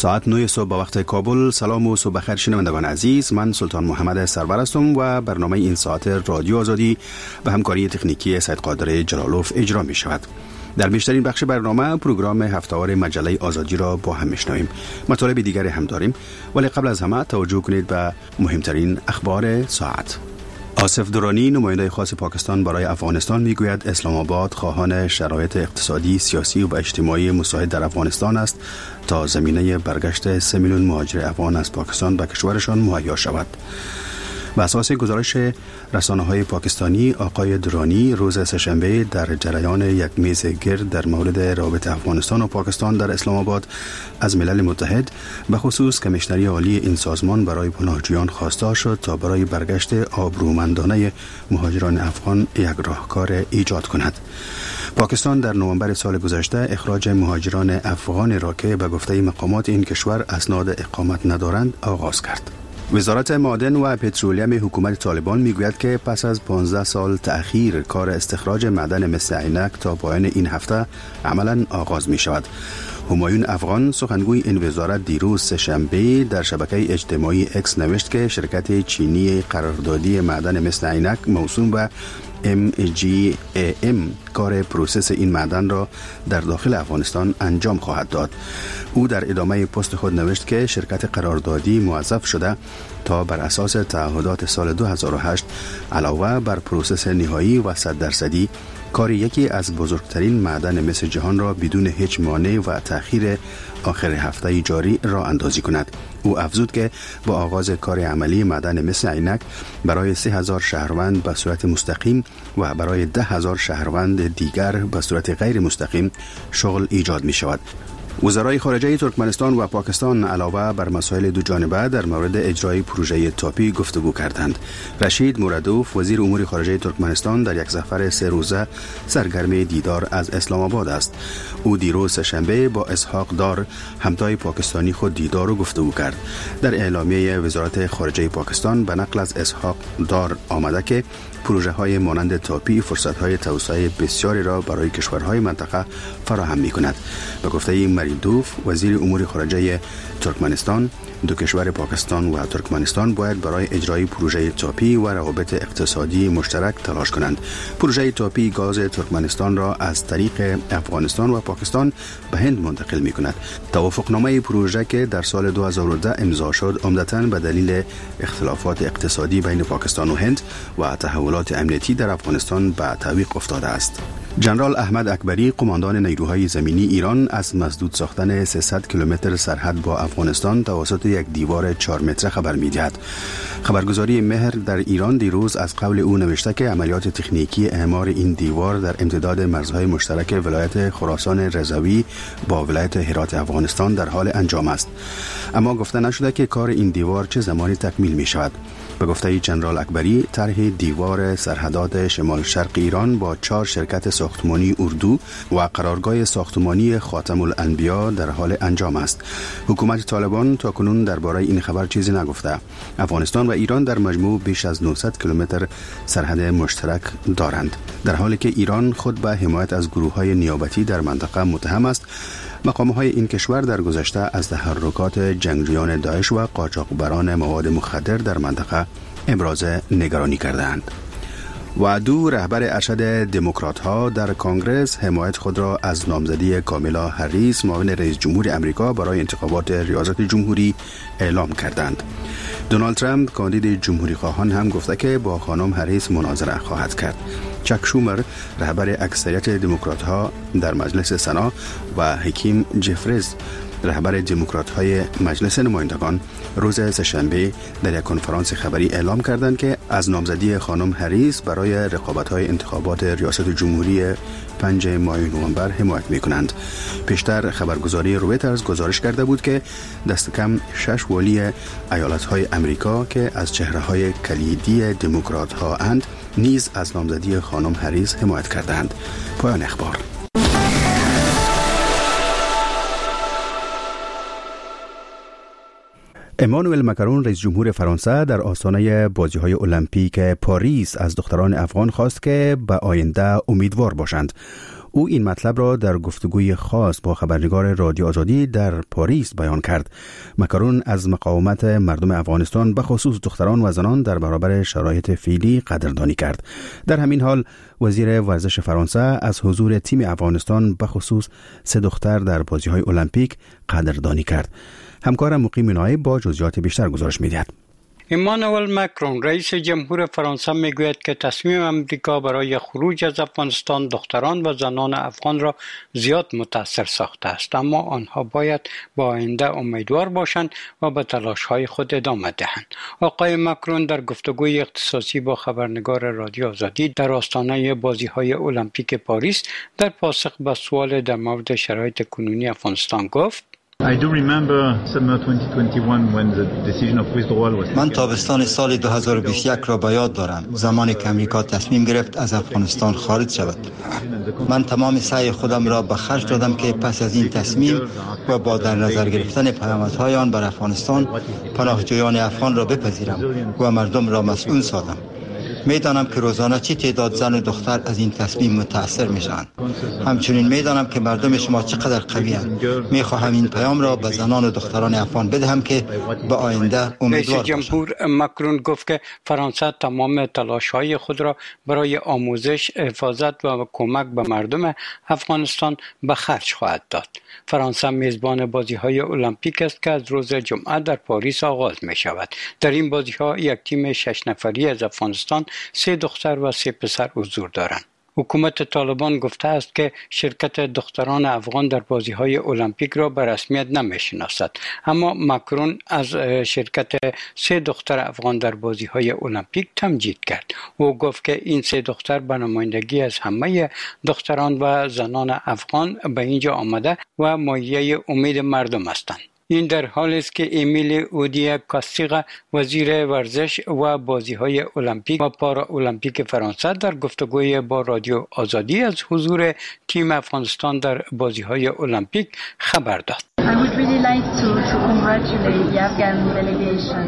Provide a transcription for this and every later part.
ساعت 9 صبح به وقت کابل. سلام و صبح بخیر شنوندگان عزیز، من سلطان محمد سرور هستم و برنامه این ساعت رادیو آزادی به همکاری تکنیکی سید قادر جلالوف اجرا می شود. در بیشترین بخش برنامه پروگرام هفته‌وار مجله آزادی را با هم میشنویم. مطالب دیگری هم داریم، ولی قبل از همه توجه کنید به مهمترین اخبار ساعت. آصف درانی نماینده خاص پاکستان برای افغانستان میگوید اسلام آباد خواهان شرایط اقتصادی، سیاسی و اجتماعی مساعد در افغانستان است تا زمینه برگشت 3 میلیون مهاجر افغان از پاکستان به کشورشان مهیا شود. به اساس گزارش رسانه‌های پاکستانی، آقای درانی روز سه‌شنبه در جریان یک میز گرد در مورد روابط افغانستان و پاکستان در اسلام آباد از ملل متحد به خصوص کمیشنری عالی این سازمان برای پناهجویان خواستار شد تا برای برگشت آبرومندانه مهاجران افغان یک راهکار ایجاد کند. پاکستان در نوامبر سال گذشته اخراج مهاجران افغان را که به گفته مقامات این کشور اسناد اقامت ندارند آغاز کرد. وزارت معادن و پترولیم حکومت طالبان میگوید که پس از 15 سال تأخیر کار استخراج معدن مثل عینک تا پایان این هفته عملاً آغاز می شود. همایون افغان سخنگوی این وزارت دیروز سه‌شنبه در شبکه اجتماعی اکس نوشت که شرکت چینی قراردادی معدن مثل عینک موسوم به MGAM کار پروسس این معدن را در داخل افغانستان انجام خواهد داد. او در ادامه پست خود نوشت که شرکت قراردادی موظف شده تا بر اساس تعهدات سال 2008 علاوه بر پروسس نهایی و 100% کار یکی از بزرگترین معدن مس جهان را بدون هیچ مانع و تأخیر آخر هفته جاری راه اندازی کند. او افزود که با آغاز کار عملی معدن مس عینک برای 3000 شهروند به صورت مستقیم و برای 10,000 شهروند دیگر به صورت غیر مستقیم شغل ایجاد می شود. وزرای خارجه ترکمنستان و پاکستان علاوه بر مسائل دو جانبه در مورد اجرای پروژه تاپی گفتگو کردند. رشید مرادوف وزیر امور خارجه ترکمنستان در یک سفر 3 روزه سرگرم دیدار از اسلام آباد است. او دیروز سه‌شنبه با اسحاق دار همتای پاکستانی خود دیدار و گفتگو کرد. در اعلامیه وزارت خارجه پاکستان به نقل از اسحاق دار آمده که پروژه های مانند تاپی فرصت های توسعه بسیاری را برای کشورهای منطقه فراهم می کند. به گفته مریدوف وزیر امور خارجه ترکمنستان، دو کشور پاکستان و ترکمنستان باید برای اجرای پروژه تاپی و روابط اقتصادی مشترک تلاش کنند. پروژه تاپی گاز ترکمنستان را از طریق افغانستان و پاکستان به هند منتقل می کند. توافقنامه پروژه که در سال 2010 امضا شد عمدتاً به دلیل اختلافات اقتصادی بین پاکستان و هند و تحولات امنیتی در افغانستان به تعویق افتاده است. جنرال احمد اکبری قماندان نیروهای زمینی ایران از مسدود ساختن 300 کیلومتر سرحد با افغانستان توسط یک دیوار 4 متره خبر می‌دهد. خبرگزاری مهر در ایران دیروز از قول او نوشته که عملیات تکنیکی اعمار این دیوار در امتداد مرزهای مشترک ولایت خراسان رضوی با ولایت هرات افغانستان در حال انجام است. اما گفته نشده که کار این دیوار چه زمانی تکمیل می شود. به گفته جنرال اکبری طرح دیوار سرحدات شمال شرق ایران با 4 شرکت ساختمانی اردو و قرارگاه ساختمانی خاتم الانبیا در حال انجام است. حکومت طالبان تاکنون درباره این خبر چیزی نگفته. افغانستان و ایران در مجموع بیش از 900 کیلومتر سرحد مشترک دارند. در حالی که ایران خود به حمایت از گروه‌های نیابتی در منطقه متهم است، مقام‌های این کشور در گذشته از تحرکات جنگجویان داعش و قاچاقبران مواد مخدر در منطقه ابراز نگرانی کردند. و دو رهبر ارشد دموکرات‌ها در کنگره حمایت خود را از نامزدی کامالا هریس معاون رئیس جمهور آمریکا برای انتخابات ریاست جمهوری اعلام کردند. دونالد ترامپ کاندید جمهوری خواهان هم گفته که با خانم هریس مناظره خواهد کرد. چک شومر رهبر اکثریت دموکرات‌ها در مجلس سنا و حکیم جفریز رهبر دموکرات‌های مجلس نمایندگان روز سه‌شنبه در یک کنفرانس خبری اعلام کردند که از نامزدی خانم هریس برای رقابت‌های انتخابات ریاست جمهوری 5 ماه نوامبر حمایت می‌کنند. پیشتر خبرگزاری رویترز گزارش کرده بود که دست کم 6 والی ایالت‌های آمریکا که از چهره‌های کلیدی دموکرات‌ها اند نیز از نامزدی خانم هریس حمایت کردند. پایان اخبار. امانوئل مکرون رئیس جمهور فرانسه در آستانه بازی‌های المپیک پاریس از دختران افغان خواست که به آینده امیدوار باشند. او این مطلب را در گفتگوی خاص با خبرنگار رادیو آزادی در پاریس بیان کرد. ماکرون از مقاومت مردم افغانستان به خصوص دختران و زنان در برابر شرایط فعلی قدردانی کرد. در همین حال وزیر ورزش فرانسه از حضور تیم افغانستان به خصوص 3 دختر در بازی‌های المپیک قدردانی کرد. همکارم مقیم نایب با جزئیات بیشتر گزارش می‌دهد. ایمانوئل ماکرون رئیس جمهور فرانسه میگوید که تصمیم امریکا برای خروج از افغانستان دختران و زنان افغان را زیاد متاثر ساخته است، اما آنها باید با آینده امیدوار باشند و به تلاش‌های خود ادامه دهند. آقای ماکرون در گفتگوی اختصاصی با خبرنگار رادیو آزادی در آستانه بازی‌های المپیک پاریس در پاسخ به سوال در مورد شرایط کنونی افغانستان گفت: من تابستان سال 2021 را به یاد دارم، زمانی که امریکا تصمیم گرفت از افغانستان خارج شود. من تمام سعی خودم را به خرج دادم که پس از این تصمیم و با در نظر گرفتن پیامدهای آن بر افغانستان، پناهجویان افغان را بپذیرم و مردم را مسئول سازم. میدانم که روزانه چی تعداد زن و دختر از این تصمیم متاثر میشن. همچنین میدانم که مردم شما چقدر قوی‌اند. میخواهم این پیام را به زنان و دختران افغان بدهم که به آینده امیدوار باشند. رئیس جمهور ماکرون گفت که فرانسه تمام تلاش‌های خود را برای آموزش، حفاظت و کمک به مردم افغانستان به خرج خواهد داد. فرانسه میزبان بازی‌های المپیک است که از روز جمعه در پاریس آغاز می‌شود. در این بازی‌ها یک تیم 6 نفری از افغانستان 3 دختر و 3 پسر حضور دارند. حکومت طالبان گفته است که شرکت دختران افغان در بازی‌های المپیک را به رسمیت نمی‌شناسد، اما ماکرون از شرکت 3 دختر افغان در بازی‌های المپیک تمجید کرد. او گفت که این 3 دختر به نمایندگی از همه دختران و زنان افغان به اینجا آمده و مایه امید مردم هستند. این در حالی است که امیل اودیا کاستیغ وزیر ورزش و بازی‌های المپیک و پارا المپیک فرانسه در گفتگوی با رادیو آزادی از حضور تیم افغانستان در بازی‌های المپیک خبر داد. I would really like to congratulate the Afghan delegation.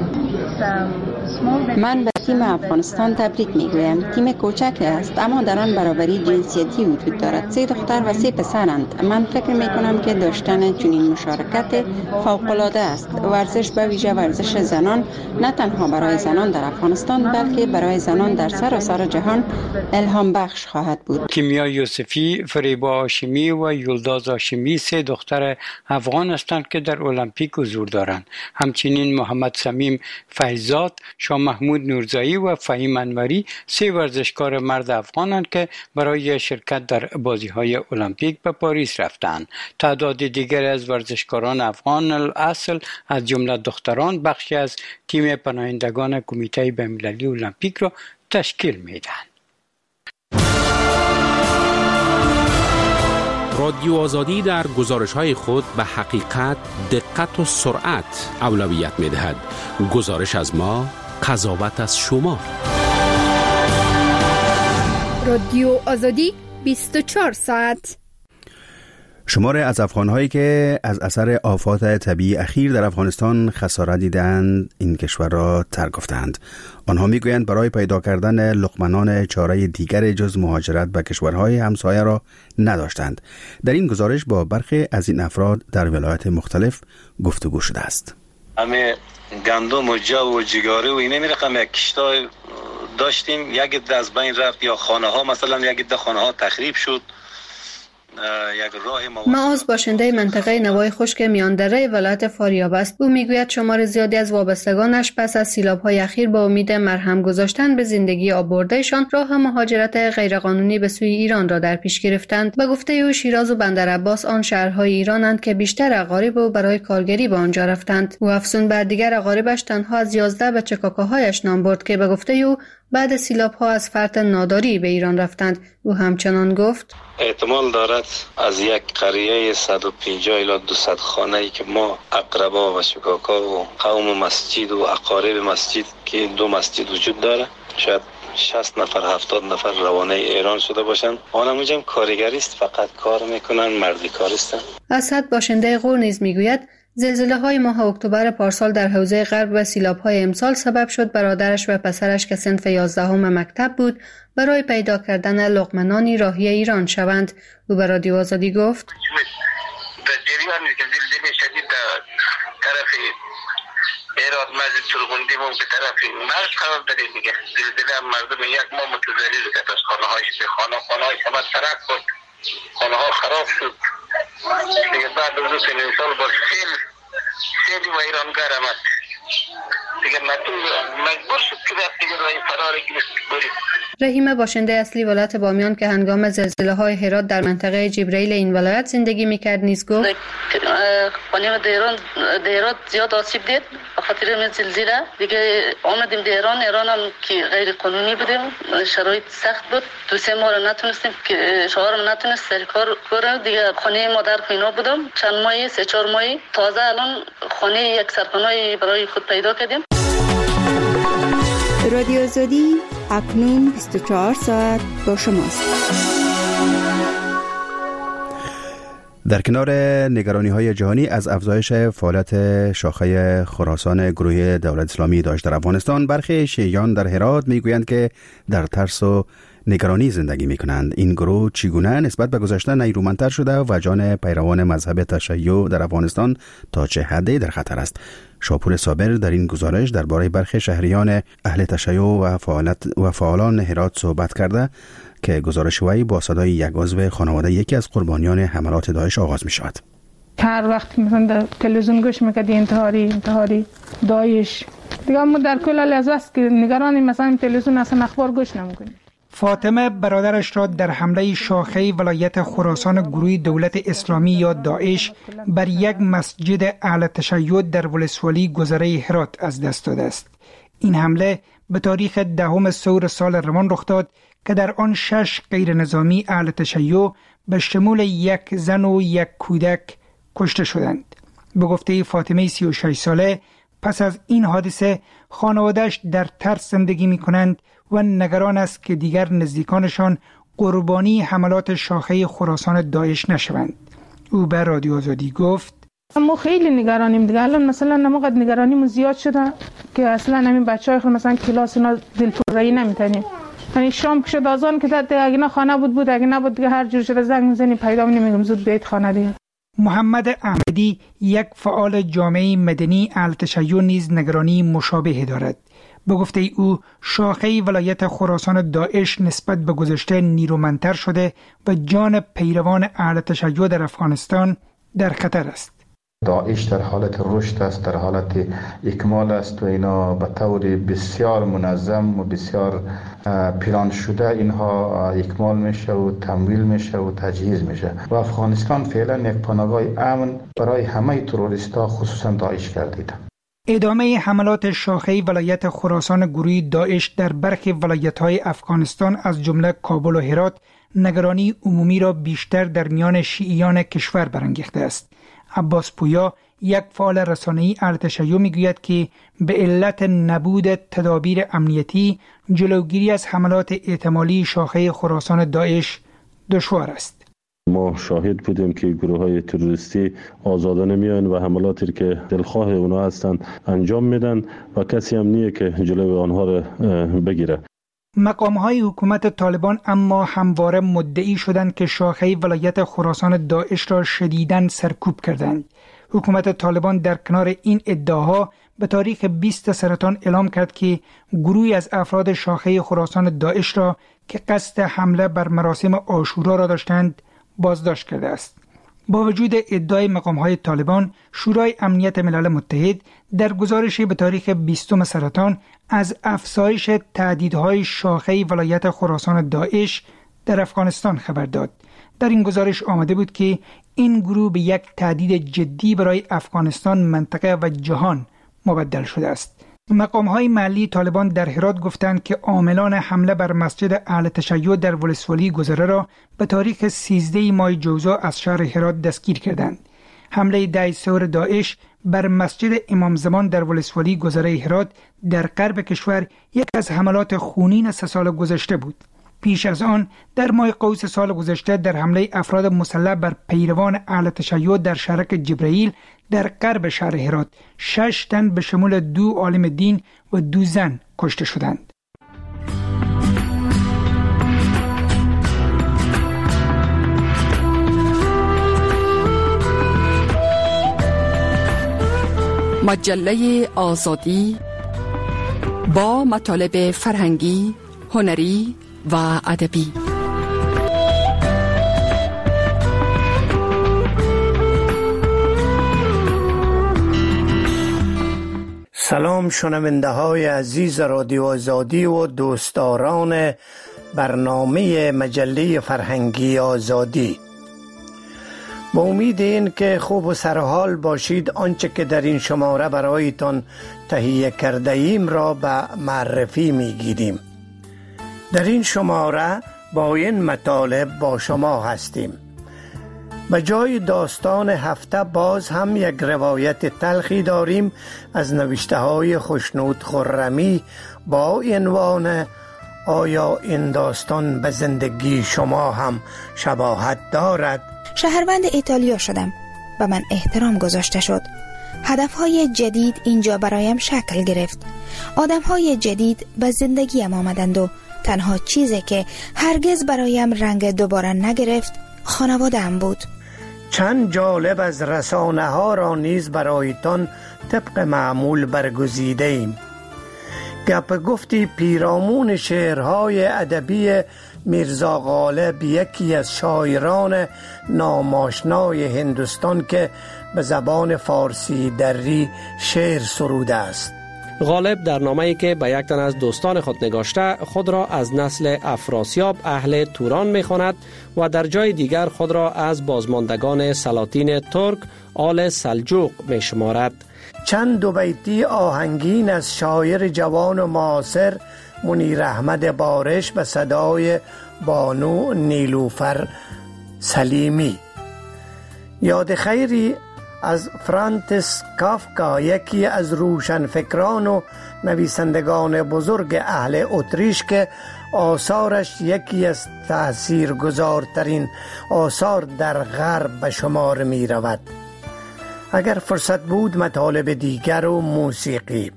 من به تیم افغانستان تبریک میگویم. تیم کوچک است اما در آن برابری جنسیتی وجود دارد. 3 دختر و 3 پسرند. من فکر میکنم که داشتن چنین مشارکت فوق‌العاده است. ورزش به ویژه ورزش زنان نه تنها برای زنان در افغانستان بلکه برای زنان در سراسر جهان الهام بخش خواهد بود. کیمیا یوسفی، فریبا هاشمی و یلداز هاشمی 3 دختر افغان هستند که در المپیک حضور دارند. همچنین محمد سمیم فیضزاد، شاه محمود نورزایی و فهیم انوری 3 ورزشکار مرد افغانند که برای شرکت در بازی‌های المپیک به پاریس رفتند. تعداد دیگر از ورزشکاران افغان اصل از جمله دختران بخشی از تیم پناهندگان کمیته بین‌المللی المپیک را تشکیل می‌دهند. رادیو آزادی در گزارش‌های خود به حقیقت، دقت و سرعت اولویت می‌دهد. گزارش از ما، قضاوت از شما. رادیو آزادی 24 ساعت. شمار از افغان‌هایی که از اثر آفات طبیعی اخیر در افغانستان خسارت دیدند این کشور را ترک گفتند. آنها میگویند برای پیدا کردن لقمه‌نان چاره دیگر جز مهاجرت به کشورهای همسایه را نداشتند. در این گزارش با برخی از این افراد در ولایات مختلف گفتگو شده است. همه گندم و جو و جگاره و اینه میرقم یک کشتای داشتیم، یک از بین رفت، یا خانه ها مثلا یک خانه ها تخریب شد. معاذ باشنده منطقه نوای خشک میاندره ولایت فاریاب است. او میگوید شمار زیادی از وابستگانش پس از سیلاب‌های اخیر با امید مرهم گذاشتن به زندگی آبوردهشان راه مهاجرت غیرقانونی به سوی ایران را در پیش گرفتند. به گفته او شیراز و بندرعباس آن شهرهای ایرانند که بیشتر اقارب او برای کارگری به آنجا رفتند. او افزون بر دیگر اقاربش تنها از 11 بچه کاکاهایش نام برد که به گفته او بعد سیلاب‌ها از فرط ناداری به ایران رفتند. او همچنان گفت احتمال دارد از یک قریه 150 الی 200 خانه‌ای که ما اقربا و شکاکا و قوم مسجد و اقارب مسجد که 2 مسجد وجود داره، شاید 60 نفر 70 نفر روانه ایران شده باشند. آنها هم کارگری است، فقط کار میکنن، مردی کارستن. اسد باشنده غور نیز میگوید زلزله‌های ماه اکتبر پارسال در حوزه غرب و سیلاب‌های امسال سبب شد برادرش و پسرش که صنف 11 مکتب بود برای پیدا کردن لقمه‌نانی راهی ایران شوند. او به رادیو آزادی گفت: در جریان زلزله شدید در طرف هرات مسجد سرغندی و به طرف مرز قرار داریم دیگه. زلزله مردم یک ماه متضرر کرد، از خانه‌هاش به خانه‌های همه ترک بود، خانه‌ها خراب شد دیگه. بعد از 2 سال با سیل و ایرانگر آمد دیگه، مجبور شد که دیگه راه فرار گرفت. رحیم باشنده اصلی ولایت بامیان که هنگام زلزله‌های هرات در منطقه جبرائیل این ولایت زندگی می‌کرد نیز گفت: خانه هرات زیاد آسیب دید به خاطر این زلزله دیگه. آمدیم ایران هم که غیر قانونی بودیم، شرایط سخت بود. 2-3 ماه نتونستیم که شوهرم نتونست سر کار کنه دیگه. خانه مادر اینا بودم چند ماهی 3-4 ماهی. تازه الان خانه یک سرخانه برای خود پیدا کردیم. رادیو آزادی اکنون 24 ساعت با شماست. در کنار نگرانی‌های جهانی از افزایش فعالیت شاخه خراسان گروه دولت اسلامی داعش در افغانستان، برخی شیعیان در هرات میگویند که در ترس و نگرانی زندگی میکنند. این گروه چگونه نسبت به گذشته نیرومندتر شده و جان پیروان مذهب تشیع در افغانستان تا چه حدی در خطر است؟ شاپور صابر در این گزارش درباره برخی شهریان اهل تشیع و فعالان هرات صحبت کرده که گزارش وی با صدای یک عضو خانواده یکی از قربانیان حملات داعش آغاز می شود. هر وقت مثلا در تلویزیون گوش میکردی انتحاری داعش دیگه، ما در کل لحظه است که نگرانی مثلا تلویزیون اصلا اخبار گوش نمیکنیم. فاطمه برادرش را در حمله شاخه ولایت خراسان گروه دولت اسلامی یا داعش بر یک مسجد اهل تشیع در ولسوالی گذره هرات از دست داده است. این حمله به تاریخ 10 سور سال روان رخ داد که در آن 6 غیر نظامی اهل تشیع به شمول یک زن و یک کودک کشته شدند. به گفته فاطمه 36 ساله، پس از این حادثه خانواده‌اش در ترس زندگی می کنند و نگران است که دیگر نزدیکانشان قربانی حملات شاخه خراسان داعش نشوند. او به رادیو آزادی گفت: ما خیلی نگرانیم دیگه. الان مثلا نموقت نگرانیمون زیاد شده که اصلا همین بچهای خود مثلا کلاس اینا دلپرایی نمیتونیم. یعنی شام که شد آذان که داد، اگه نه خانه بود اگه نبود دیگه هر جور شده زنگ میزنیم پیدا نمیگم زود بیت خانه دیگه. محمد احمدی یک فعال جامعه مدنی اهل تشیع نیز نگرانی مشابه دارد. به گفته او شاخه ولایت خراسان داعش نسبت به گذشته نیرومندتر شده و جان پیروان اهل تشیع در افغانستان در خطر است. داعش در حالت رشد است، در حالت اکمال است و اینا به طور بسیار منظم و بسیار پلان شده اینها اکمال میشه و تمویل میشه و تجهیز میشه و افغانستان فعلا یک پناهگاه امن برای همه تروریستا خصوصا داعش گردیده. ادامه حملات شاخه ولایت خراسان گروه داعش در برخی ولایت‌های افغانستان از جمله کابل و هرات نگرانی عمومی را بیشتر در میان شیعیان کشور برانگیخته است. عباس پویا یک فعال رسانه‌ای اهل تشیع میگوید که به علت نبود تدابیر امنیتی جلوگیری از حملات احتمالی شاخه خراسان داعش دشوار است. ما شاهد بودیم که گروه‌های تروریستی آزادانه میان و حملاتی که دلخواه اونا هستند انجام میدن و کسی هم نیه که جلوی آنها را بگیره. مقام‌های حکومت طالبان اما همواره مدعی شدند که شاخه ولایت خراسان داعش را شدیداً سرکوب کردند. حکومت طالبان در کنار این ادعاها به تاریخ 20 سرطان اعلام کرد که گروهی از افراد شاخه خراسان داعش را که قصد حمله بر مراسم عاشورا را داشتند بازداشت کرده است. با وجود ادعای مقام‌های طالبان، شورای امنیت ملل متحد در گزارشی به تاریخ 20 سرطان از افزایش تهدیدهای شاخه ولایت خراسان داعش در افغانستان خبر داد. در این گزارش آمده بود که این گروه به یک تهدید جدی برای افغانستان، منطقه و جهان مبدل شده است. مقام‌های محلی طالبان در هرات گفتند که عاملان حمله بر مسجد اهل تشیع در ولسوالی گذره را به تاریخ 13 ماه جوزا از شهر هرات دستگیر کردند. حمله 10 سور داعش بر مسجد امام زمان در ولسوالی گذره هرات در غرب کشور یک از حملات خونین 3 سال گذشته بود. پیش از آن در ماه قوس سال گذشته در حمله افراد مسلح بر پیروان اهل تشیع در شهرک جبرائیل در غرب شهر هرات 6 تن به شمول 2 عالم دین و 2 زن کشته شدند. مجله آزادی با مطالب فرهنگی، هنری و ادبی. سلام شنونده های عزیز رادیو آزادی و دوستداران برنامه مجله فرهنگی آزادی. با امید این که خوب و سرحال باشید، آنچه که در این شماره برایتان تهیه کرده ایم را به معرفی میگیریم. در این شماره با این مطالب با شما هستیم. به جای داستان هفته باز هم یک روایت تلخی داریم از نوشته های خوشنود خرمی با عنوان آیا این داستان به زندگی شما هم شباهت دارد؟ شهروند ایتالیا شدم و من احترام گذاشته شد. هدفهای جدید اینجا برایم شکل گرفت. آدمهای جدید به زندگیم آمدند و تنها چیزی که هرگز برایم رنگ دوباره نگرفت خانواده‌ام بود. چند جالب از رسانه ها را نیز برایتان طبق معمول برگزیده ایم. گپ گفتی پیرامون شعرهای ادبی میرزا غالب، یکی از شاعران ناماشنای هندوستان که به زبان فارسی دری شعر سروده است. غالب در نامه‌ای که به یک تن از دوستان خود نگاشته خود را از نسل افراسیاب اهل توران می‌خواند و در جای دیگر خود را از بازماندگان سلاطین ترک آل سلجوق می‌شمارد. چند دو بیتی آهنگین از شاعر جوان و معاصر منیر احمد بارش به صدای بانو نیلوفر سلیمی. یاد خیری از فرانتس کافکا، یکی از روشنفکران و نویسندگان بزرگ اهل اتریش که آثارش یکی از تاثیرگذارترین آثار در غرب به شمار می رود. اگر فرصت بود مطالب دیگر و موسیقی.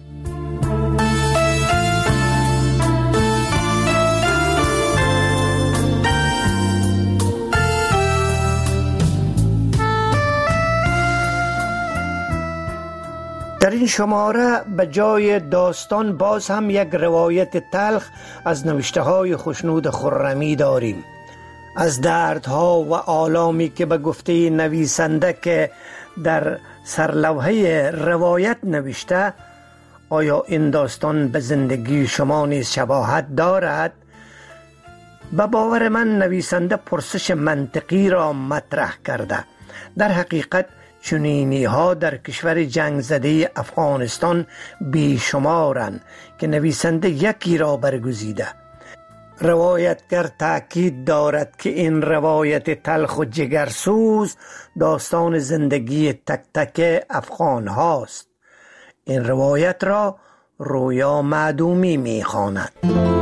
در این شماره به جای داستان باز هم یک روایت تلخ از نوشته های خوشنود خرمی داریم. از دردها و آلامی که به گفته نویسنده که در سرلوحه روایت نوشته، آیا این داستان به زندگی شما نیز شباهت دارد؟ به باور من نویسنده پرسش منطقی را مطرح کرده. در حقیقت چنینی ها در کشور جنگ زده افغانستان بیشمارند که نویسنده یکی را برگزیده. روایتگر تأکید دارد که این روایت تلخ و جگرسوز داستان زندگی تک تک افغان هاست. این روایت را رویا معدومی می خواند.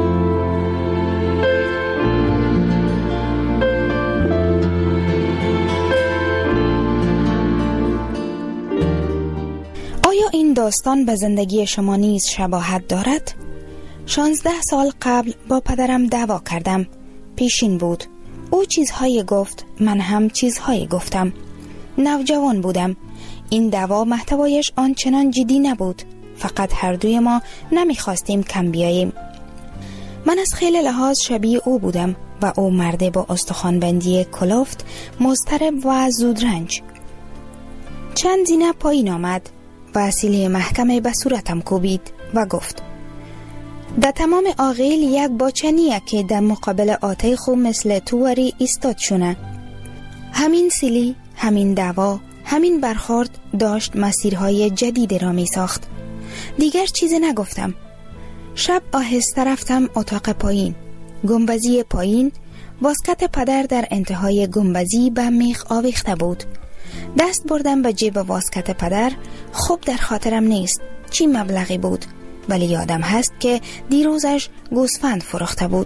آیا این داستان به زندگی شما نیز شباهت دارد؟ 16 سال قبل با پدرم دعوا کردم. پیشین بود. او چیزهایی گفت، من هم چیزهایی گفتم. نوجوان بودم. این دعوا محتوایش آنچنان جدی نبود. فقط هر دوی ما نمیخواستیم کم بیاییم. من از خیلی لحاظ شبیه او بودم و او مرد با استخوانبندی کلفت، مضطرب و زودرنج. چند زینه پایین آمد و سیلی محکمه به صورتم کوبید و گفت: در تمام آقیل یک باچنیه که در مقابل آته خو مثل تواری ایستاد شونه. همین سیلی، همین دعوا، همین برخورد داشت مسیرهای جدید را می ساخت. دیگر چیزی نگفتم. شب آهسته رفتم اتاق پایین. گنبزی پایین، واسکت پدر در انتهای گنبزی به میخ آویخته بود. دست بردم به جیب واسکت پدر. خوب در خاطرم نیست چی مبلغی بود، ولی یادم هست که دیروزش گوسفند فروخته بود.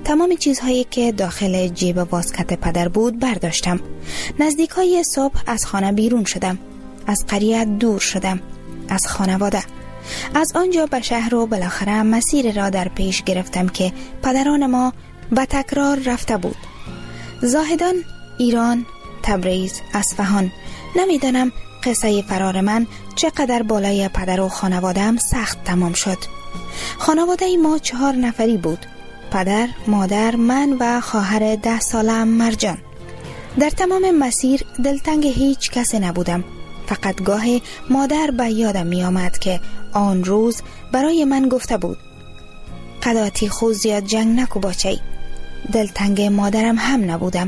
تمام چیزهایی که داخل جیب واسکت پدر بود برداشتم. نزدیکای صبح از خانه بیرون شدم. از قریه دور شدم. از خانواده. از آنجا به شهر و بالاخره مسیر را در پیش گرفتم که پدران ما به تکرار رفته بود. زاهدان، ایران، تبریز، اصفهان. نمیدانم قصه فرار من چقدر بالای پدر و خانواده‌ام سخت تمام شد. خانواده ما 4 نفری بود. پدر، مادر، من و خواهر 10 سالم مرجان. در تمام مسیر دلتنگ هیچ کسی نبودم. فقط گاه مادر به یادم می آمد که آن روز برای من گفته بود قداتی خود زیاد جنگ نکو باچه‌ای. دلتنگ مادرم هم نبودم.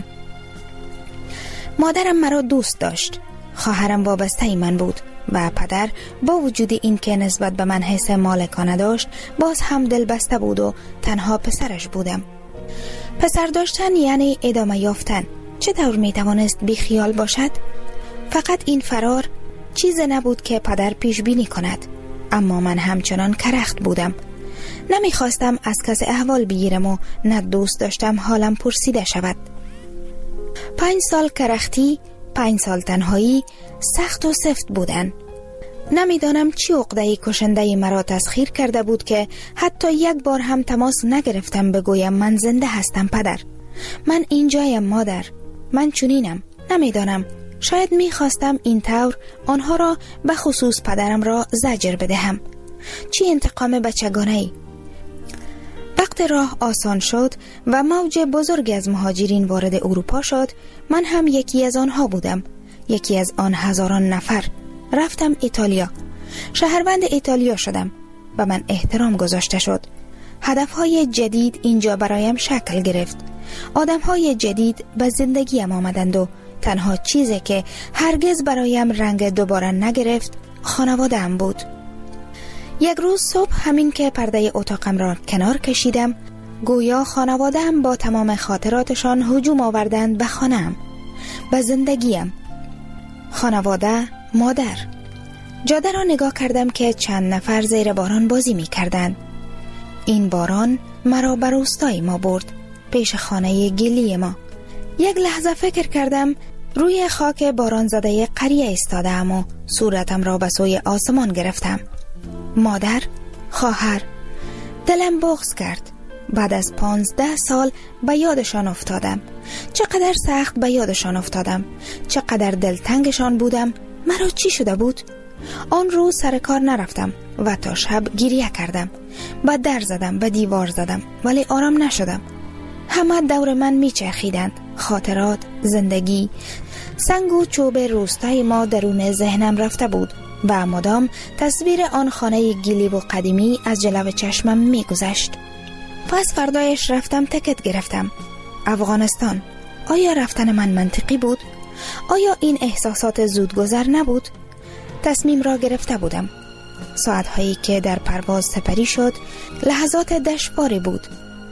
مادرم مرا دوست داشت. خواهرم وابسته من بود و پدر با وجود این که نسبت به من حس مالکانه داشت باز هم دل بسته بود و تنها پسرش بودم. پسر داشتن یعنی ادامه یافتن. چطور می توانست بی خیال باشد؟ فقط این فرار چیز نبود که پدر پیش بینی کند. اما من همچنان کرخت بودم. نمی خواستم از کس احوال بگیرم و نه دوست داشتم حالم پرسیده شود. 5 سال کرختی، 5 سال تنهایی سخت و سفت بودن. نمیدانم چی عقده کشنده مرا تسخیر کرده بود که حتی یک بار هم تماس نگرفتم بگویم من زنده هستم پدر. من اینجایم مادر. من چنینم. نمیدانم. شاید میخواستم این طور آنها را به خصوص پدرم را زجر بدهم. چی انتقام بچگانه‌ای. وقت راه آسان شد و موج بزرگی از مهاجرین وارد اروپا شد. من هم یکی از آنها بودم. یکی از آن هزاران نفر. رفتم ایتالیا. شهروند ایتالیا شدم. به من احترام گذاشته شد. هدفهای جدید اینجا برایم شکل گرفت. آدمهای جدید به زندگیم آمدند و تنها چیزی که هرگز برایم رنگ دوباره نگرفت خانواده‌ام بود. یک روز صبح همین که پرده اتاقم را کنار کشیدم گویا خانواده‌ام با تمام خاطراتشان هجوم آوردند به خانه‌ام، به زندگیم. خانواده، مادر. جاده را نگاه کردم که چند نفر زیر باران بازی می کردند. این باران مرا به روستای ما برد، پیش خانه گلی ما. یک لحظه فکر کردم روی خاک باران زده قریه ایستادم و صورتم را به سوی آسمان گرفتم. مادر، خواهر. دلم بغض کرد. بعد از 15 سال به یادشان افتادم. چقدر سخت به یادشان افتادم. چقدر دلتنگشان بودم. مرا چی شده بود؟ آن روز سر کار نرفتم و تا شب گریه کردم. به در زدم، به دیوار زدم، ولی آرام نشدم. همه دور من میچرخیدند. خاطرات، زندگی، سنگ و چوب روستای ما درون ذهنم رفته بود و مدام تصویر آن خانه گلی و قدیمی از جلو چشمم میگذشت. پس فردایش رفتم تکت گرفتم. افغانستان. آیا رفتن من منطقی بود؟ آیا این احساسات زودگذر نبود؟ تصمیم را گرفته بودم. ساعتهایی که در پرواز سپری شد لحظات دشواری بود.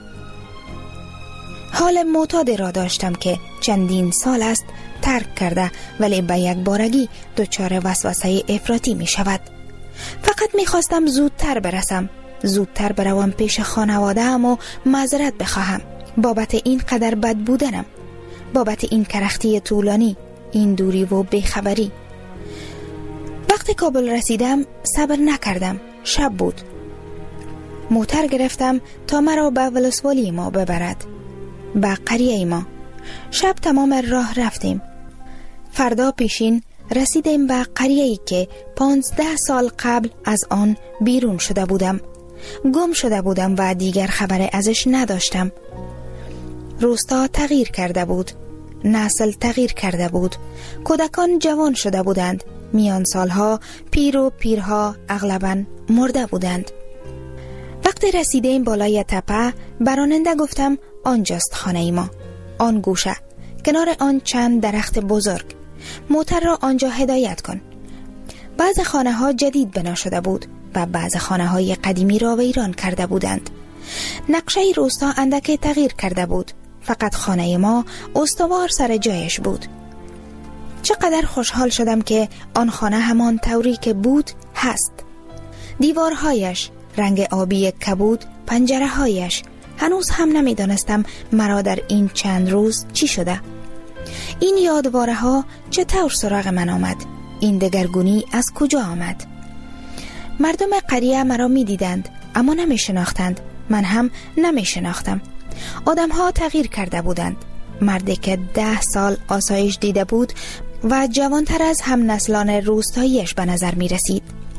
حال معتادی را داشتم که چندین سال است ترک کرده، ولی به یک بارگی دچار وسوسه افراطی می شود. فقط می خواستم زودتر برسم، زودتر بروم پیش خانواده‌ام و معذرت بخواهم بابت این قدر بد بودنم، بابت این کرختی طولانی، این دوری و بیخبری. وقتی کابل رسیدم صبر نکردم. شب بود. موتر گرفتم تا مرا به ولسوالی ما ببرد، به قریه ما. شب تمام راه رفتیم. فردا پیشین رسیدیم به قریه‌ای که 15 سال قبل از آن بیرون شده بودم. گم شده بودم و دیگر خبر ازش نداشتم. روستا تغییر کرده بود. نسل تغییر کرده بود. کودکان جوان شده بودند. میان سالها پیر و پیرها اغلباً مرده بودند. وقتی رسیدیم بالای تپه براننده گفتم آنجاست خانه ما. آن گوشه، کنار آن چند درخت بزرگ. موتر را آنجا هدایت کن. بعض خانه ها جدید بنا شده بود و بعض خانه های قدیمی را ویران کرده بودند. نقشه روستا اندکی تغییر کرده بود. فقط خانه ما استوار سر جایش بود. چقدر خوشحال شدم که آن خانه همان طوری که بود هست. دیوارهایش رنگ آبی کبود، پنجره هایش هنوز هم نمیدانستم مرا در این چند روز چی شده. این یادواره ها چطور سراغ من آمد؟ این دگرگونی از کجا آمد؟ مردم قریه مرا می دیدند اما نمی شناختند. من هم نمی شناختم. آدم ها تغییر کرده بودند. مردی که 10 سال آسایش دیده بود و جوانتر از هم نسلان روستاییش به نظر می رسید.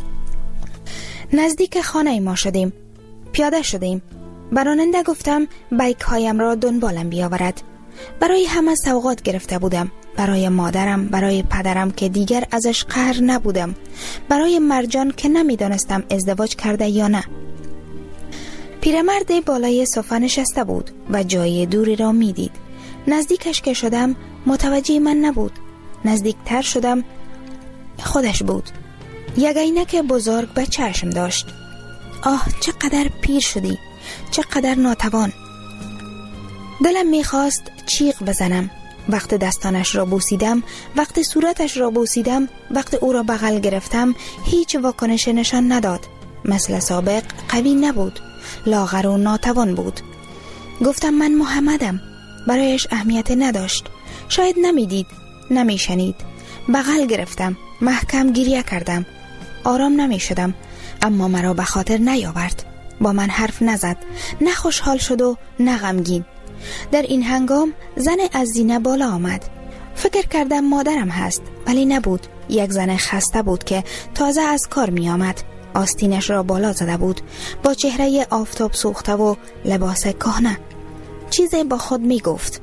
نزدیک خانه ما شدیم. پیاده شدیم. براننده گفتم بیک هایم را دنبالم بیاورد. برای همه سوغات گرفته بودم. برای مادرم، برای پدرم که دیگر ازش قهر نبودم، برای مرجان که نمیدانستم ازدواج کرده یا نه. پیرمرد بالای صفه نشسته بود و جای دوری را میدید. نزدیکش که شدم متوجه من نبود. نزدیکتر شدم، خودش بود. یک عینک بزرگ به چشم داشت. آه چقدر پیر شدی، چقدر ناتوان. دلم میخواست چیغ بزنم. وقت دستانش را بوسیدم، وقت صورتش را بوسیدم، وقت او را بغل گرفتم، هیچ واکنش نشان نداد. مثل سابق قوی نبود، لاغر و ناتوان بود. گفتم من محمدم. برایش اهمیت نداشت. شاید نمیدید، نمیشنید. بغل گرفتم، محکم گریه کردم. آرام نمیشدم، اما مرا به خاطر نیاورد. با من حرف نزد، نه خوشحال شد و نه غمگین. در این هنگام زن از زینه بالا آمد. فکر کردم مادرم هست، ولی نبود. یک زن خسته بود که تازه از کار می آمد. آستینش را بالا زده بود، با چهره آفتاب سوخته و لباس کهنه. چیزی با خود می گفت.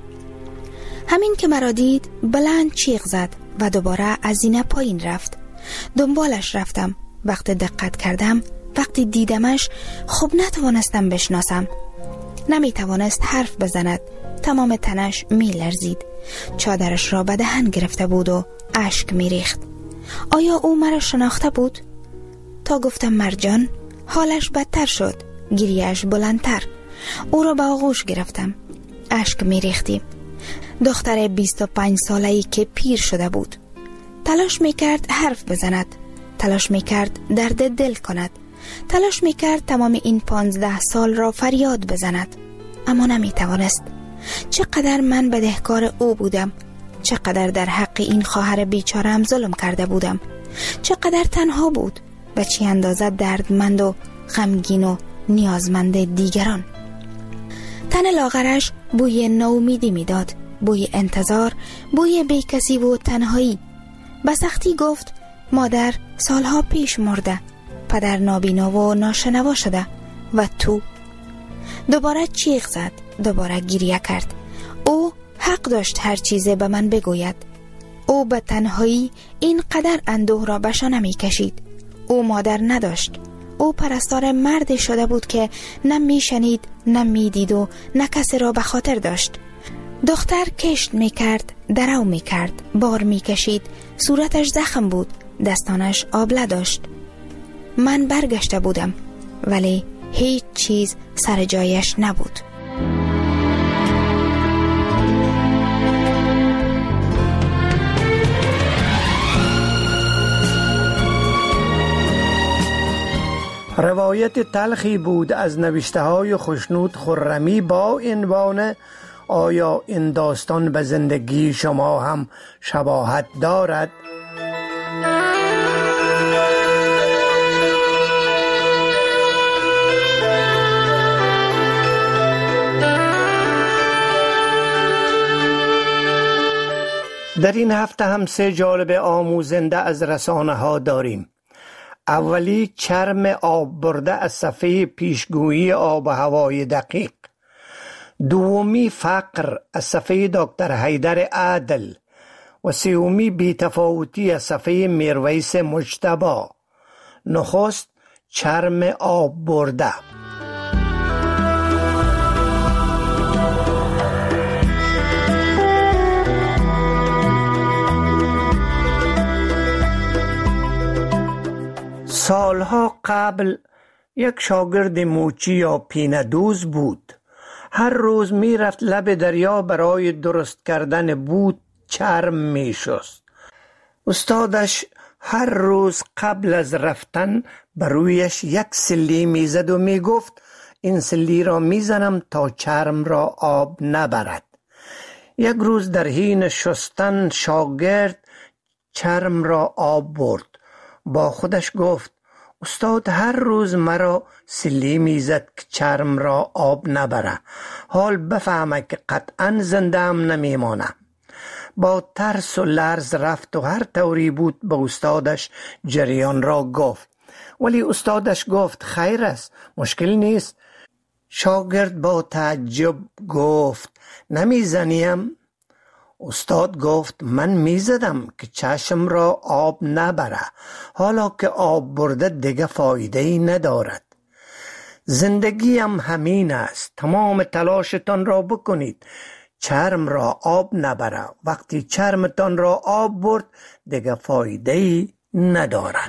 همین که مرا دید بلند چیغ زد و دوباره از زینه پایین رفت. دنبالش رفتم. وقت دقت کردم، وقتی دیدمش، خوب نتوانستم بشناسم. نمی توانست حرف بزند. تمام تنش می لرزید. چادرش را به دهن گرفته بود و اشک می ریخت. آیا او مرا شناخته بود؟ تا گفتم مرجان، حالش بدتر شد. گریه‌اش بلندتر. او را به آغوش گرفتم. اشک می ریختیم. دختر 25 ساله‌ای که پیر شده بود. تلاش می کرد حرف بزند. تلاش می کرد درد دل کند. تلاش می کرد تمام این 15 سال را فریاد بزند، اما نمی توانست. چقدر من بدهکار او بودم. چقدر در حق این خواهر بیچاره‌ام ظلم کرده بودم. چقدر تنها بود و چه اندازه دردمند و غمگین و نیازمند دیگران. تن لاغرش بوی نومیدی میداد، بوی انتظار، بوی بیکسی و تنهایی. به سختی گفت مادر سالها پیش مرده، پدر نابینا و ناشنوا شده و تو. دوباره چیغ زد، دوباره گریه کرد. او حق داشت هر چیزی به من بگوید. او به تنهایی اینقدر اندوه را به شانه می کشید. او مادر نداشت. او پرستار مرد شده بود که نه می شنید، نه می دید و نه کسی را به خاطر داشت. دختر کشت می کرد، درو می کرد، بار می کشید. صورتش زخم بود، دستانش آبله داشت. من برگشته بودم، ولی هیچ چیز سر جایش نبود. روایت تلخی بود از نوشته‌های خشنود خرمی با عنوان آیا این داستان به زندگی شما هم شباهت دارد؟ در این هفته هم 3 جالب آموزنده از رسانه ها داریم. اولی چرم آب برده از صفحه پیشگویی آب و هوای دقیق. دومی فقر از صفحه دکتر حیدر عادل و سومی بی‌تفاوتی از صفحه میرویس مجتبی. نخست چرم آب برده. سالها قبل یک شاگرد موچی یا پینه دوز بود. هر روز می رفت لب دریا برای درست کردن بود چرم می شست. استادش هر روز قبل از رفتن بر رویش یک سلی می زد و می گفت این سلی را میزنم تا چرم را آب نبرد. یک روز در حین شستن شاگرد چرم را آب برد. با خودش گفت استاد هر روز مرا سلی میزد که چرم را آب نبره. حال بفهمه که قطعا زنده‌ام نمیمانه. با ترس و لرز رفت و هر طوری بود به استادش جریان را گفت. ولی استادش گفت خیر است، مشکل نیست. شاگرد با تعجب گفت نمیزنیم؟ استاد گفت من میزدم که چشم را آب نبره. حالا که آب برده دیگه فایده ای ندارد. زندگی هم همین است. تمام تلاشتان را بکنید چرم را آب نبره. وقتی چرمتان را آب برد دیگه فایده ای ندارد.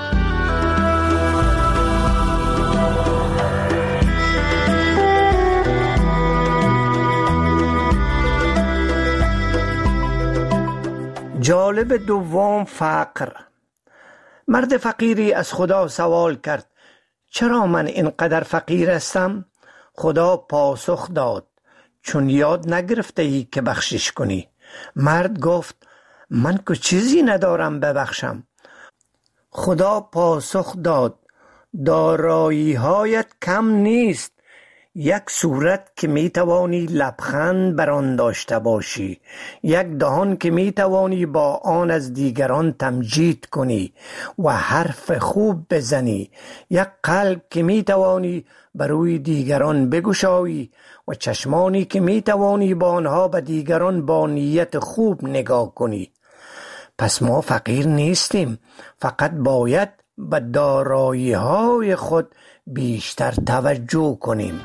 جالب دوم فقر. مرد فقیری از خدا سوال کرد چرا من اینقدر فقیر هستم؟ خدا پاسخ داد چون یاد نگرفته ای که بخشش کنی. مرد گفت من که چیزی ندارم ببخشم. خدا پاسخ داد دارایی هایت کم نیست. یک صورت که می توانی لبخند بر آن داشته باشی، یک دهان که می توانی با آن از دیگران تمجید کنی و حرف خوب بزنی، یک قلب که می توانی بر روی دیگران بگشایی و چشمانی که می توانی با آنها به دیگران با نیت خوب نگاه کنی. پس ما فقیر نیستیم، فقط باید به دارایی های خود بیشتر توجه کنیم.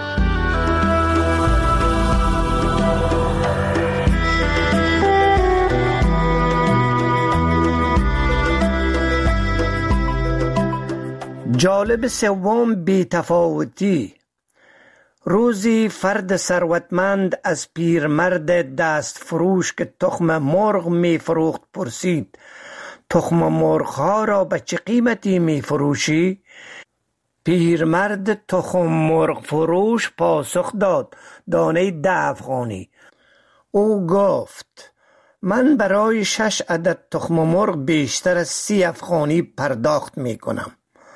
جالب سوم بی‌تفاوتی. روزی فرد ثروتمند از پیرمرد دست فروش که تخم مرغ می فروخت پرسید تخم مرغ ها را به چه قیمتی می فروشی؟ پیرمرد تخم مرغ فروش پاسخ داد دانه 10 افغانی. او گفت من برای 6 عدد تخم مرغ بیشتر از 30 افغانی پرداخت می کنم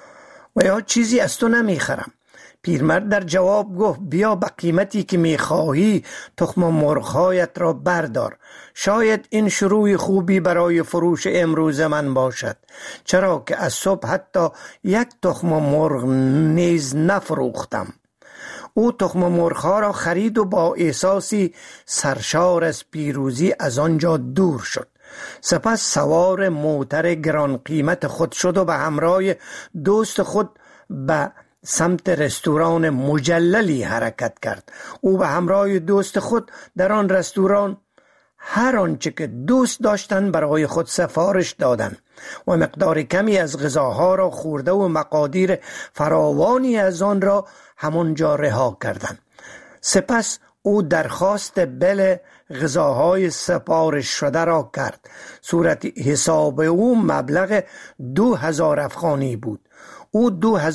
و یا چیزی از تو نمی خرم. پیرمرد در جواب گفت بیا به قیمتی که می خواهی تخم مرغ‌هایت را بردار. شاید این شروع خوبی برای فروش امروز من باشد، چرا که از صبح حتی یک تخم مرغ نیز نفروختم. او تخم مرغ‌ها را خرید و با احساسی سرشار از پیروزی از آنجا دور شد. سپس سوار موتر گران قیمت خود شد و به همراه دوست خود به سمت رستوران مجللی حرکت کرد. او به همراه دوست خود در آن رستوران هر آنچه که دوست داشتند برای خود سفارش دادند و مقدار کمی از غذاها را خورده و مقادیر فراوانی از آن را همانجا رها کردند. سپس او درخواست بل غذاهای سفارش شده را کرد. صورت حساب او مبلغ 2000 افغانی بود. او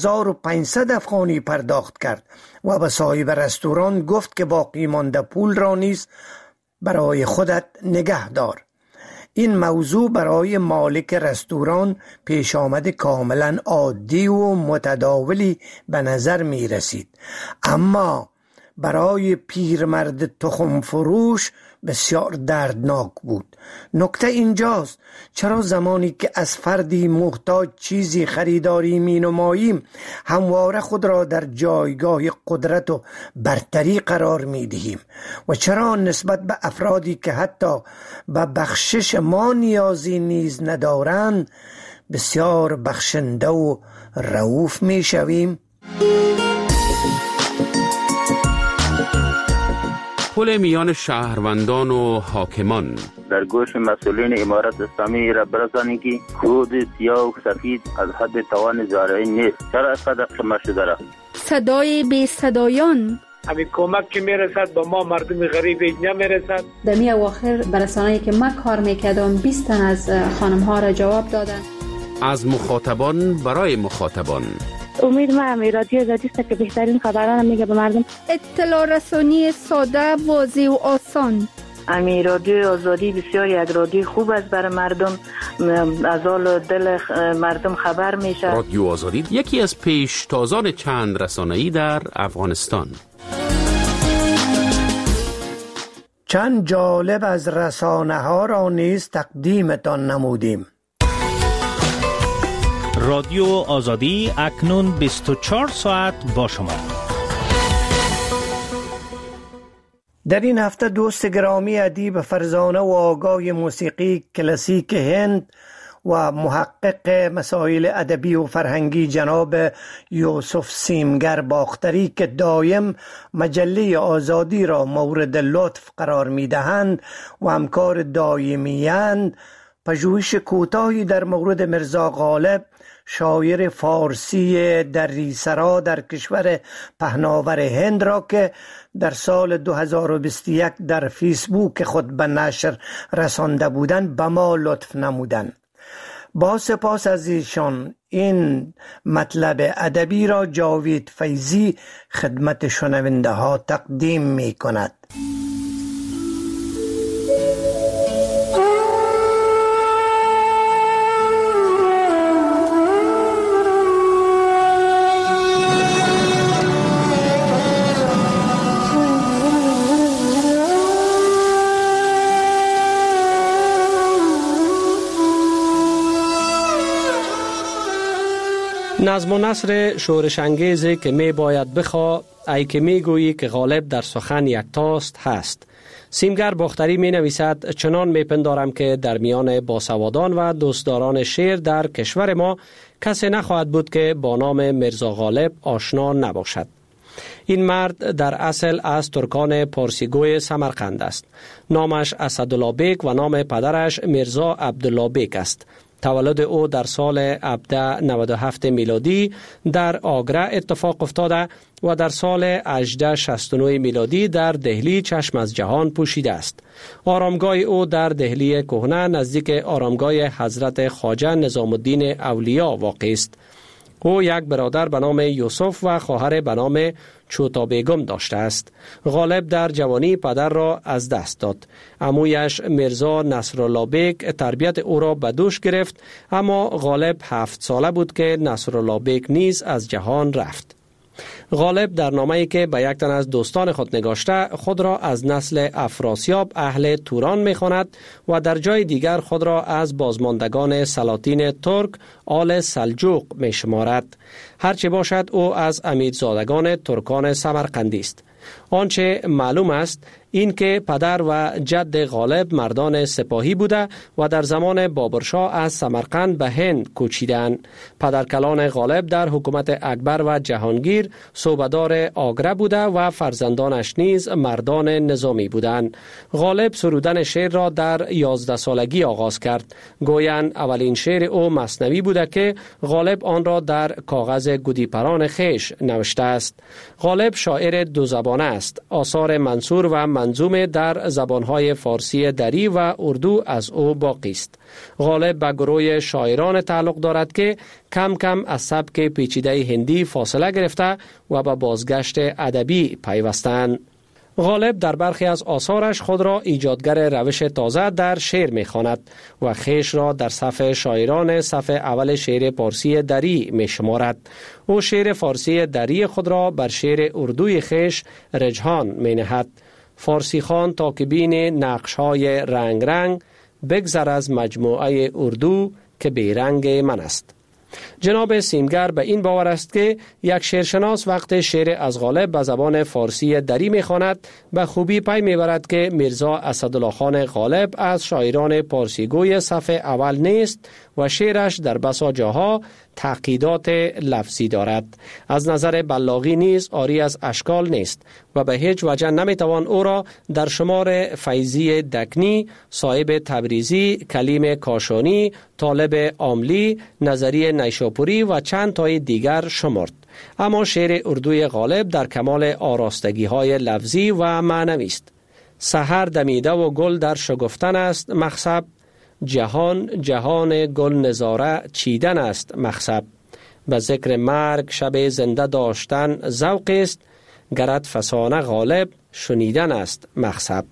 2500 افغانی پرداخت کرد و به صاحب رستوران گفت که باقی مانده پول را نیز برای خودت نگه دار. این موضوع برای مالک رستوران پیش آمد کاملا عادی و متداولی به نظر می رسید، اما برای پیرمرد تخم فروش بسیار دردناک بود. نکته اینجاست چرا زمانی که از فردی محتاج چیزی خریداری می نماییم همواره خود را در جایگاه قدرت و برتری قرار می دهیم و چرا نسبت به افرادی که حتی به بخشش ما نیازی نیز ندارند بسیار بخشنده و رئوف می شویم؟ پل میان شهروندان و حاکمان. در گوش مسئولین امارت اسلامی را برسانید که خود سیاه و سفید از حد توان زارعی نیست. چرا از قدر شما شده را؟ صدای بی صدایان. همین کمک که میرسد با ما مردم غریب نمیرسد. در می اواخر برسانه‌ای که من کار میکردم 20 تن از خانم ها را جواب دادن. از مخاطبان برای مخاطبان. امید ما رادیو آزادی است که بهترین خبران میگه به مردم. اطلاع رسانی ساده، واضح و آسان. رادیو آزادی بسیار یک رادیو خوب است برای مردم، از حال دل مردم خبر میشه. رادیو آزادی یکی از پیشتازان چند رسانه‌ای در افغانستان. چند جالب از رسانه ها را نیز تقدیمتان نمودیم. رادیو آزادی اکنون 24 ساعت با شما. در این هفته دوست گرامی ادیب فرزانه و آگاه موسیقی کلاسیک هند و محقق مسائل ادبی و فرهنگی جناب یوسف سیمگر باختری که دایم مجله آزادی را مورد لطف قرار می‌دهند و همکار دایمی‌اند، پژوهش کوتاهی در مورد میرزا غالب، شاعر فارسی دریسرا در کشور پهناور هند را که در سال 2021 در فیسبوک خود به نشر رسانده بودند به ما لطف نمودند. با سپاس از ایشان این مطلب ادبی را جاوید فیضی خدمت شنونده ها تقدیم می کند. نظم و نثر شورش انگیزی که می باید بخوا، ای که می گویی که غالب در سخن یکتاست هست. سیمگر باختری می نویسد: چنان می پندارم که در میان باسوادان و دوستداران شعر در کشور ما کسی نخواهد بود که با نام میرزا غالب آشنا نباشد. این مرد در اصل از ترکان پارسیگوی سمرقند است. نامش اسدالله بیک و نام پدرش میرزا عبدالله بیک است. تولد او در سال 1797 میلادی در آگره اتفاق افتاده و در سال 1869 میلادی در دهلی چشم از جهان پوشیده است. آرامگاه او در دهلی کهنه نزدیک آرامگاه حضرت خواجه نظام الدین اولیا واقع است. او یک برادر به نام یوسف و خواهر به نام چوتا بیگم داشته است. غالب در جوانی پدر را از دست داد. عمویش میرزا نصرالله بیک تربیت او را به دوش گرفت، اما غالب 7 ساله بود که نصرالله بیک نیز از جهان رفت. غالب در نامه‌ای که به یک تن از دوستان خود نگاشته خود را از نسل افراسیاب اهل توران می‌خواند و در جای دیگر خود را از بازماندگان سلاطین ترک آل سلجوق می‌شمارد. هرچه باشد او از امیرزادگان ترکان سمرقندی است. آنچه معلوم است این که پدر و جد غالب مردان سپاهی بوده و در زمان بابرشاه از سمرقند به هند کوچیدند. پدرکلان غالب در حکومت اکبر و جهانگیر صوبه‌دار آگره بوده و فرزندانش نیز مردان نظامی بودند. غالب سرودن شعر را در 11 سالگی آغاز کرد. گویند اولین شعر او مثنوی بوده که غالب آن را در کاغذ گودیپران خویش نوشته است. غالب شاعر دو زبانه است. آثار منثور و منظوم در زبانهای فارسی دری و اردو از او باقی است. غالب به گروه شاعران تعلق دارد که کم کم از سبک پیچیده هندی فاصله گرفته و به بازگشت ادبی پیوستند. غالب در برخی از آثارش خود را ایجادگر روش تازه در شعر می‌خواند و خویش را در صف شاعران صف اول شعر فارسی دری می‌شمارد. او شعر فارسی دری خود را بر شعر اردوی خویش رجحان می‌نهد. فارسی خوان تا که بین نقش‌های رنگ رنگ بگذر از مجموعه اردو که بیرنگ من است. جناب سیمگر به این باور است که یک شعرشناس وقت شعر از غالب به زبان فارسی دری می‌خواند به خوبی پی می‌برد که میرزا اسدالله خان غالب از شاعران پارسیگوی صف اول نیست و شعرش در بسا جاها تعقیدات لفظی دارد. از نظر بلاغی نیز عاری از اشکال نیست و به هیچ وجه نمیتوان او را در شمار فیضی دکنی، صاحب تبریزی، کلیم کاشانی، طالب عاملی، نظری نیشاپوری و چند تای دیگر شمرد. اما شعر اردوی غالب در کمال آراستگی های لفظی و معنوی است. سحر دمیده و گل در شگفتن است مخصب، جهان جهان گل نظاره چیدن است مخصب. به ذکر مرگ شب زنده داشتن ذوق است، گرت فسانه غالب شنیدن است مقصد.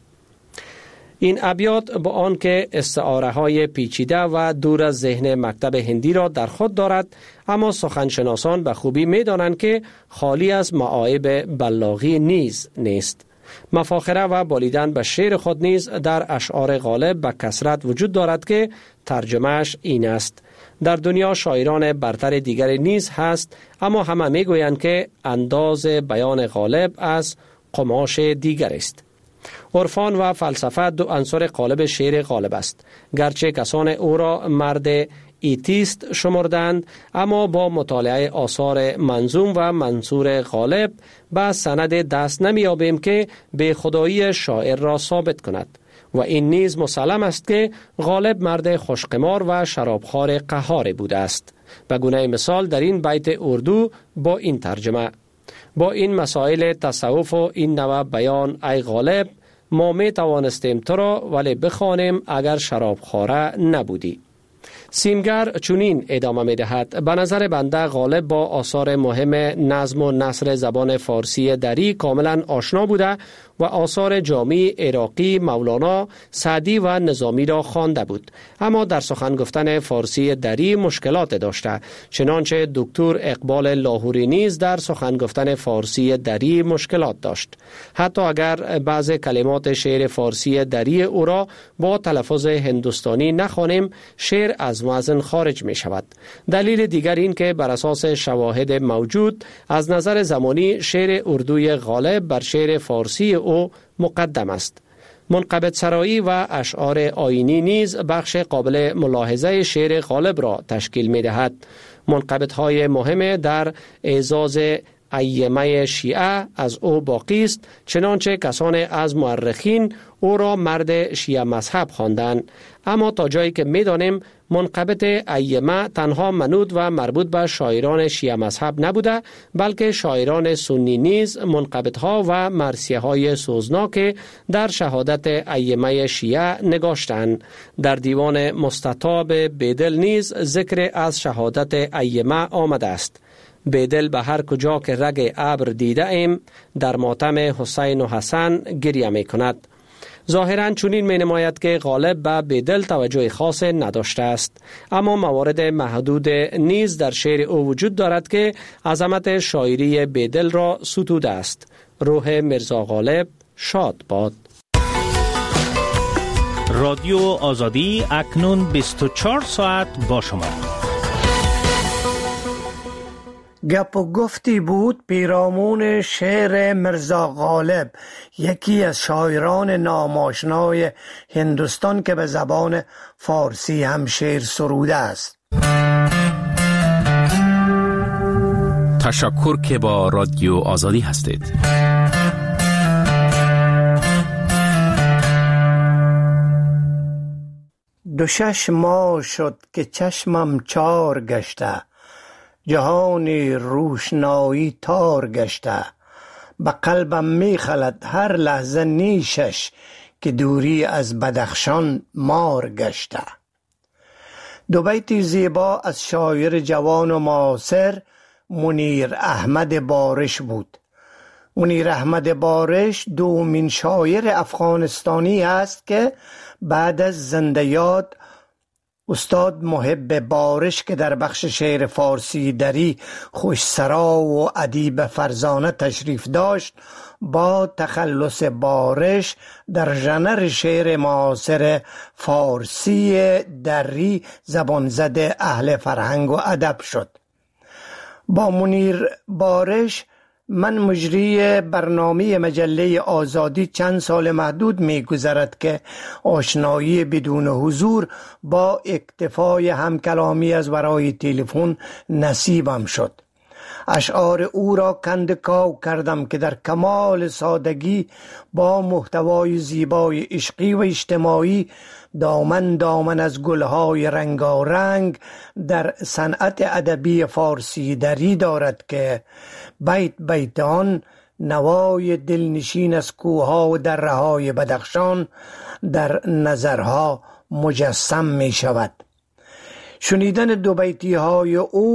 این ابیات با آن که استعاره های پیچیده و دور از ذهن مکتب هندی را در خود دارد، اما سخنشناسان به خوبی می دانند که خالی از معایب بلاغی نیز نیست. مفاخره و بالیدن به شعر خود نیز در اشعار غالب به کثرت وجود دارد که ترجمهش این است: در دنیا شاعران برتر دیگری نیز هست، اما همه می گویند که انداز بیان غالب از قماش دیگر است. عرفان و فلسفه دو عنصر قالب شعر غالب است. گرچه کسان او را مرد ایتیست شمردند، اما با مطالعه آثار منظوم و منصور غالب به سند دست نمی‌یابیم که به خدایی شاعر را ثابت کند. و این نیز مسلم است که غالب مرد خوشقمار و شرابخوار قهار بوده است. به گونه مثال در این بیت اردو با این ترجمه: با این مسائل تصوف و این نوع بیان ای غالب، ما می توانستیم تو را ولی بخوانیم اگر شرابخواره نبودی. سیمگر چنین ادامه می دهد: به نظر بنده غالب با آثار مهم نظم و نثر زبان فارسی دری کاملا آشنا بوده و آثار جامی عراقی، مولانا، سعدی و نظامی را خوانده بود، اما در سخن گفتن فارسی دری مشکلات داشته، چنانچه دکتر اقبال لاهوری نیز در سخن گفتن فارسی دری مشکلات داشت. حتی اگر بعض کلمات شعر فارسی دری او را با تلفظ هندوستانی نخوانیم، شعر از وزن خارج می شود. دلیل دیگر این که بر اساس شواهد موجود از نظر زمانی شعر اردوی غالب بر شعر فارسی او مقدم است. منقبض سرایی و اشعار آیینی نیز بخش قابل ملاحظه شعر غالب را تشکیل می دهد. منقبض‌های مهم در اعزاز ایمه شیعه از او باقی است، چنانچه کسان از مورخین او را مرد شیعه مذهب خواندند. اما تا جایی که می دانیم منقبض ایمه تنها منوط و مربوط به شاعران شیعه مذهب نبوده، بلکه شاعران سنی نیز منقبض‌ها و مرثیه‌های سوزناک در شهادت ایمه شیعه نگاشتند. در دیوان مستطاب بیدل نیز ذکر از شهادت ایمه آمده است: بیدل به هر کجا که رگ ابر دیده ایم، در ماتم حسین و حسن گریه می کند. ظاهراً چنین می نماید که غالب به بیدل توجه خاص نداشته است، اما موارد محدود نیز در شعر او وجود دارد که عظمت شاعری بیدل را ستوده است. روح مرزا غالب شاد باد. رادیو آزادی اکنون 24 ساعت با شما. گپ و گفتی بود پیرامون شعر مرزا غالب، یکی از شاعران ناماشنای هندوستان که به زبان فارسی هم شعر سروده است. تشکر که با رادیو آزادی هستید. دو شش ماه شد که چشمم چار گشته، جهانی روشنایی تار گشته، به قلبم می خلد هر لحظه نیشش، که دوری از بدخشان مار گشته. دو بیت زیبا از شاعر جوان و معاصر منیر احمد بارش بود. منیر احمد بارش دومین شاعر افغانستانی است که بعد از زنده یاد استاد محب بارش که در بخش شعر فارسی دری خوشسرا و ادیب فرزانه تشریف داشت، با تخلص بارش در ژانر شعر معاصر فارسی دری زبان زده اهل فرهنگ و ادب شد. با منیر بارش من مجری برنامه مجله آزادی چند سال محدود می گذرد که آشنایی بدون حضور با اکتفای همکلامی از ورای تلفن نصیبم شد. اشعار او را کندکاو کردم که در کمال سادگی با محتوای زیبای عشقی و اجتماعی دامن دامن از گلهای رنگارنگ در صنعت ادبی فارسی دری دارد که بیت بیت آن نوای دلنشین از کوهها و دره‌های بدخشان در نظرها مجسم می شود. شنیدن دو بیتی های او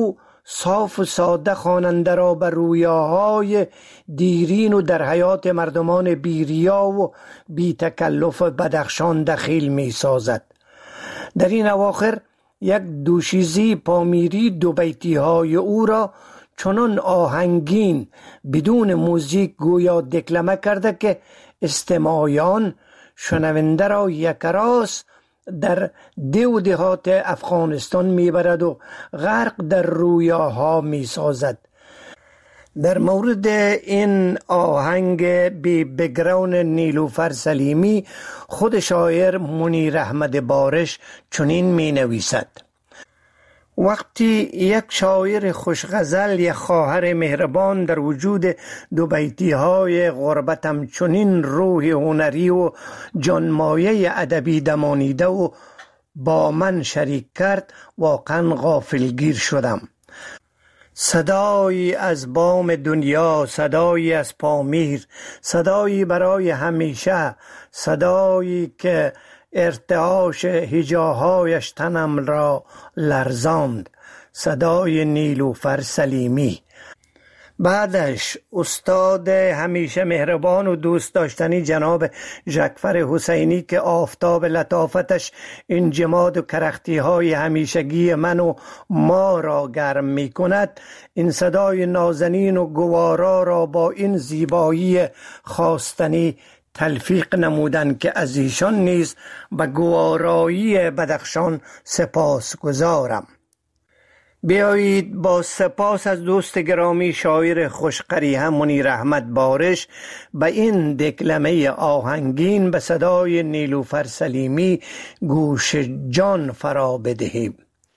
صاف و ساده خواننده را به رویاهای دیرین و در حیات مردمان بیریا و بی تکلف بدخشان دخیل می سازد. در این اواخر یک دوشیزی پامیری دو بیتی های او را چنان آهنگین بدون موزیک گویا دکلمه کرده که استماعیان شنونده را یکراس در دیو دهات افغانستان میبرد و غرق در رویاها میسازد. در مورد این آهنگ بی بگراون نیلوفر سلیمی خود شاعر منیر احمد بارش چنین می نویسد: وقتی یک شاعر خوشغزل یا خواهر مهربان در وجود دو بیتی های غربتم چنین روح هنری و جانمایه ادبی دمانیده و با من شریک کرد، واقعا غافلگیر شدم. صدایی از بام دنیا، صدایی از پامیر، صدایی برای همیشه، صدایی که ارتعاش هجاهایش تنم را لرزاند، صدای نیلوفر سلیمی. بعدش استاد همیشه مهربان و دوست داشتنی جناب ژکفر حسینی که آفتاب لطافتش انجماد و کرختی های همیشگی من و ما را گرم می کند، این صدای نازنین و گوارا را با این زیبایی خواستنی تلفیق نمودند که از ایشان نیز به گوارایی بدخشان سپاس گذارم. بیایید با سپاس از دوست گرامی شاعر خوشقریحه منیر احمد بارش به این دکلمه آهنگین به صدای نیلوفر سلیمی گوش جان فرا بدهیم.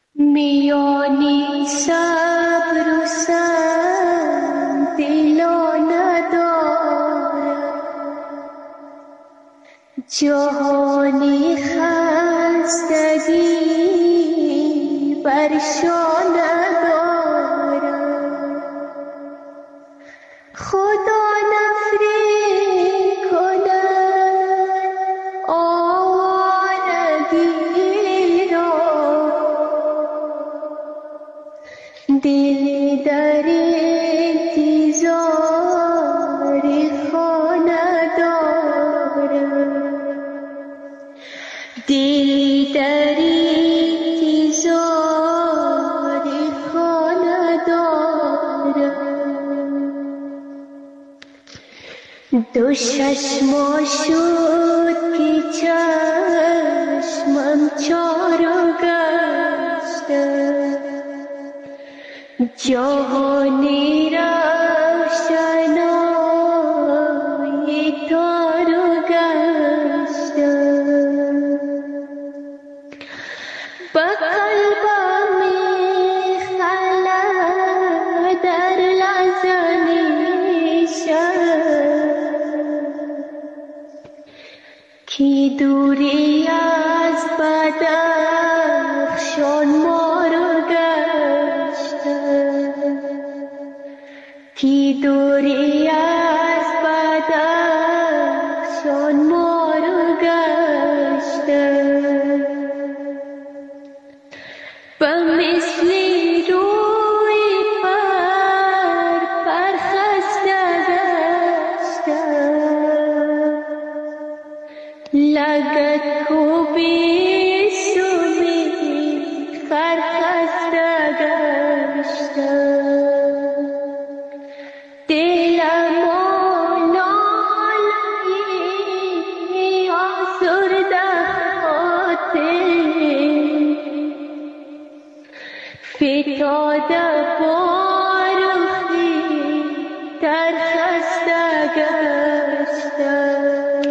میانی صبر و سنگ دلا ندارم، جهانی خستگی برشان ندارم، خدا نفرین کند آوارگی را، دل در انتظار خانه دارم، دل در انتظار خانه دارم. دو چشما شد که چشمم چارو گشتم، جهانی روشنای تارو گشتم، با قلبم خلق در لحظانیشم، کی دوری از بدخشان ما رو گشتم، کی دوری از بدخشان ما رو گشتم، به مثل روی پرخسته گشتم، لگت کوبی سومی خرخسته گشتم، دلم آلایی آزرده خاطر، فتاده بارخی در خسته گشتم،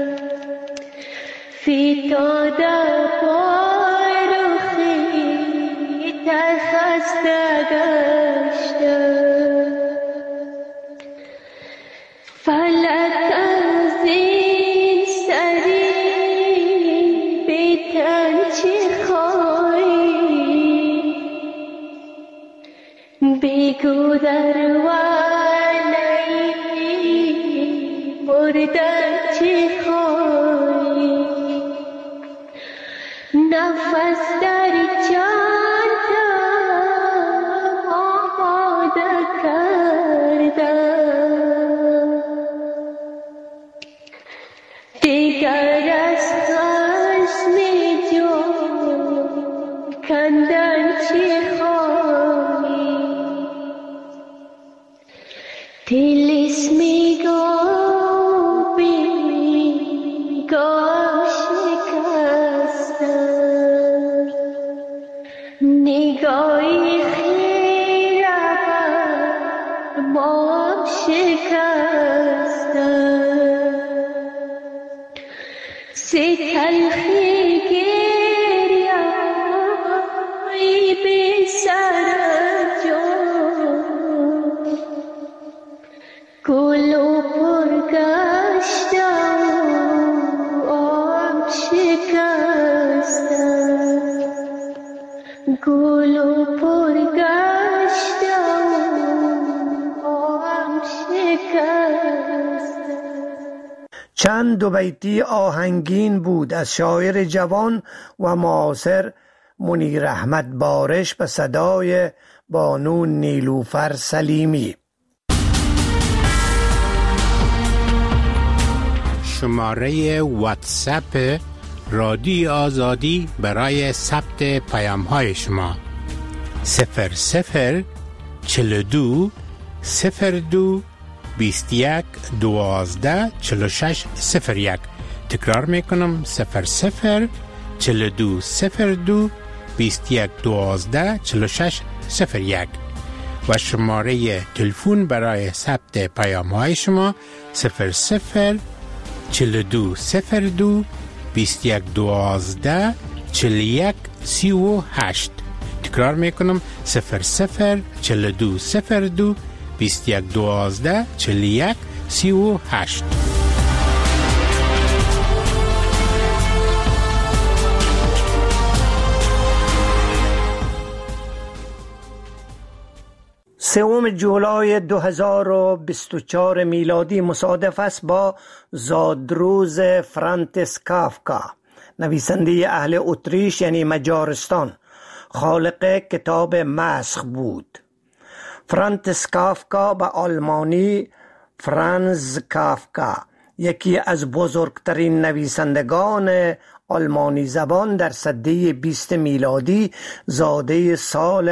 فتاده بارخی در خسته گشتم، فلک از این سری بیتن چه خواهی، بگو در ولی مردن چه خواهی، نفس در جانم سی تلخی گریایی بی سر جان گل و پرگشته و آب شکسته گل و پرگشته و آب شکسته. چند دو بیتی آهنگین بود از شاعر جوان و معاصر منیر احمد بارش به صدای بانو نیلوفر سلیمی. شماره واتساپ رادیو آزادی برای ثبت پیام های شما 0042 02 21 12 46 01. تکرار میکنم 0042 02 21 12 46 01 و شماره تلفن برای ثبت پیام های شما 0042 02 21 12 41 38. تکرار میکنم 0042 02 21 12 41 38. سوم جولای 2024 میلادی مصادف است با زادروز فرانتس کافکا، نویسنده اهل اتریش یعنی مجارستان، خالق کتاب مسخ بود. فرانتس کافکا به آلمانی فرانز کافکا، یکی از بزرگترین نویسندگان آلمانی زبان در سده 20 میلادی، زاده سال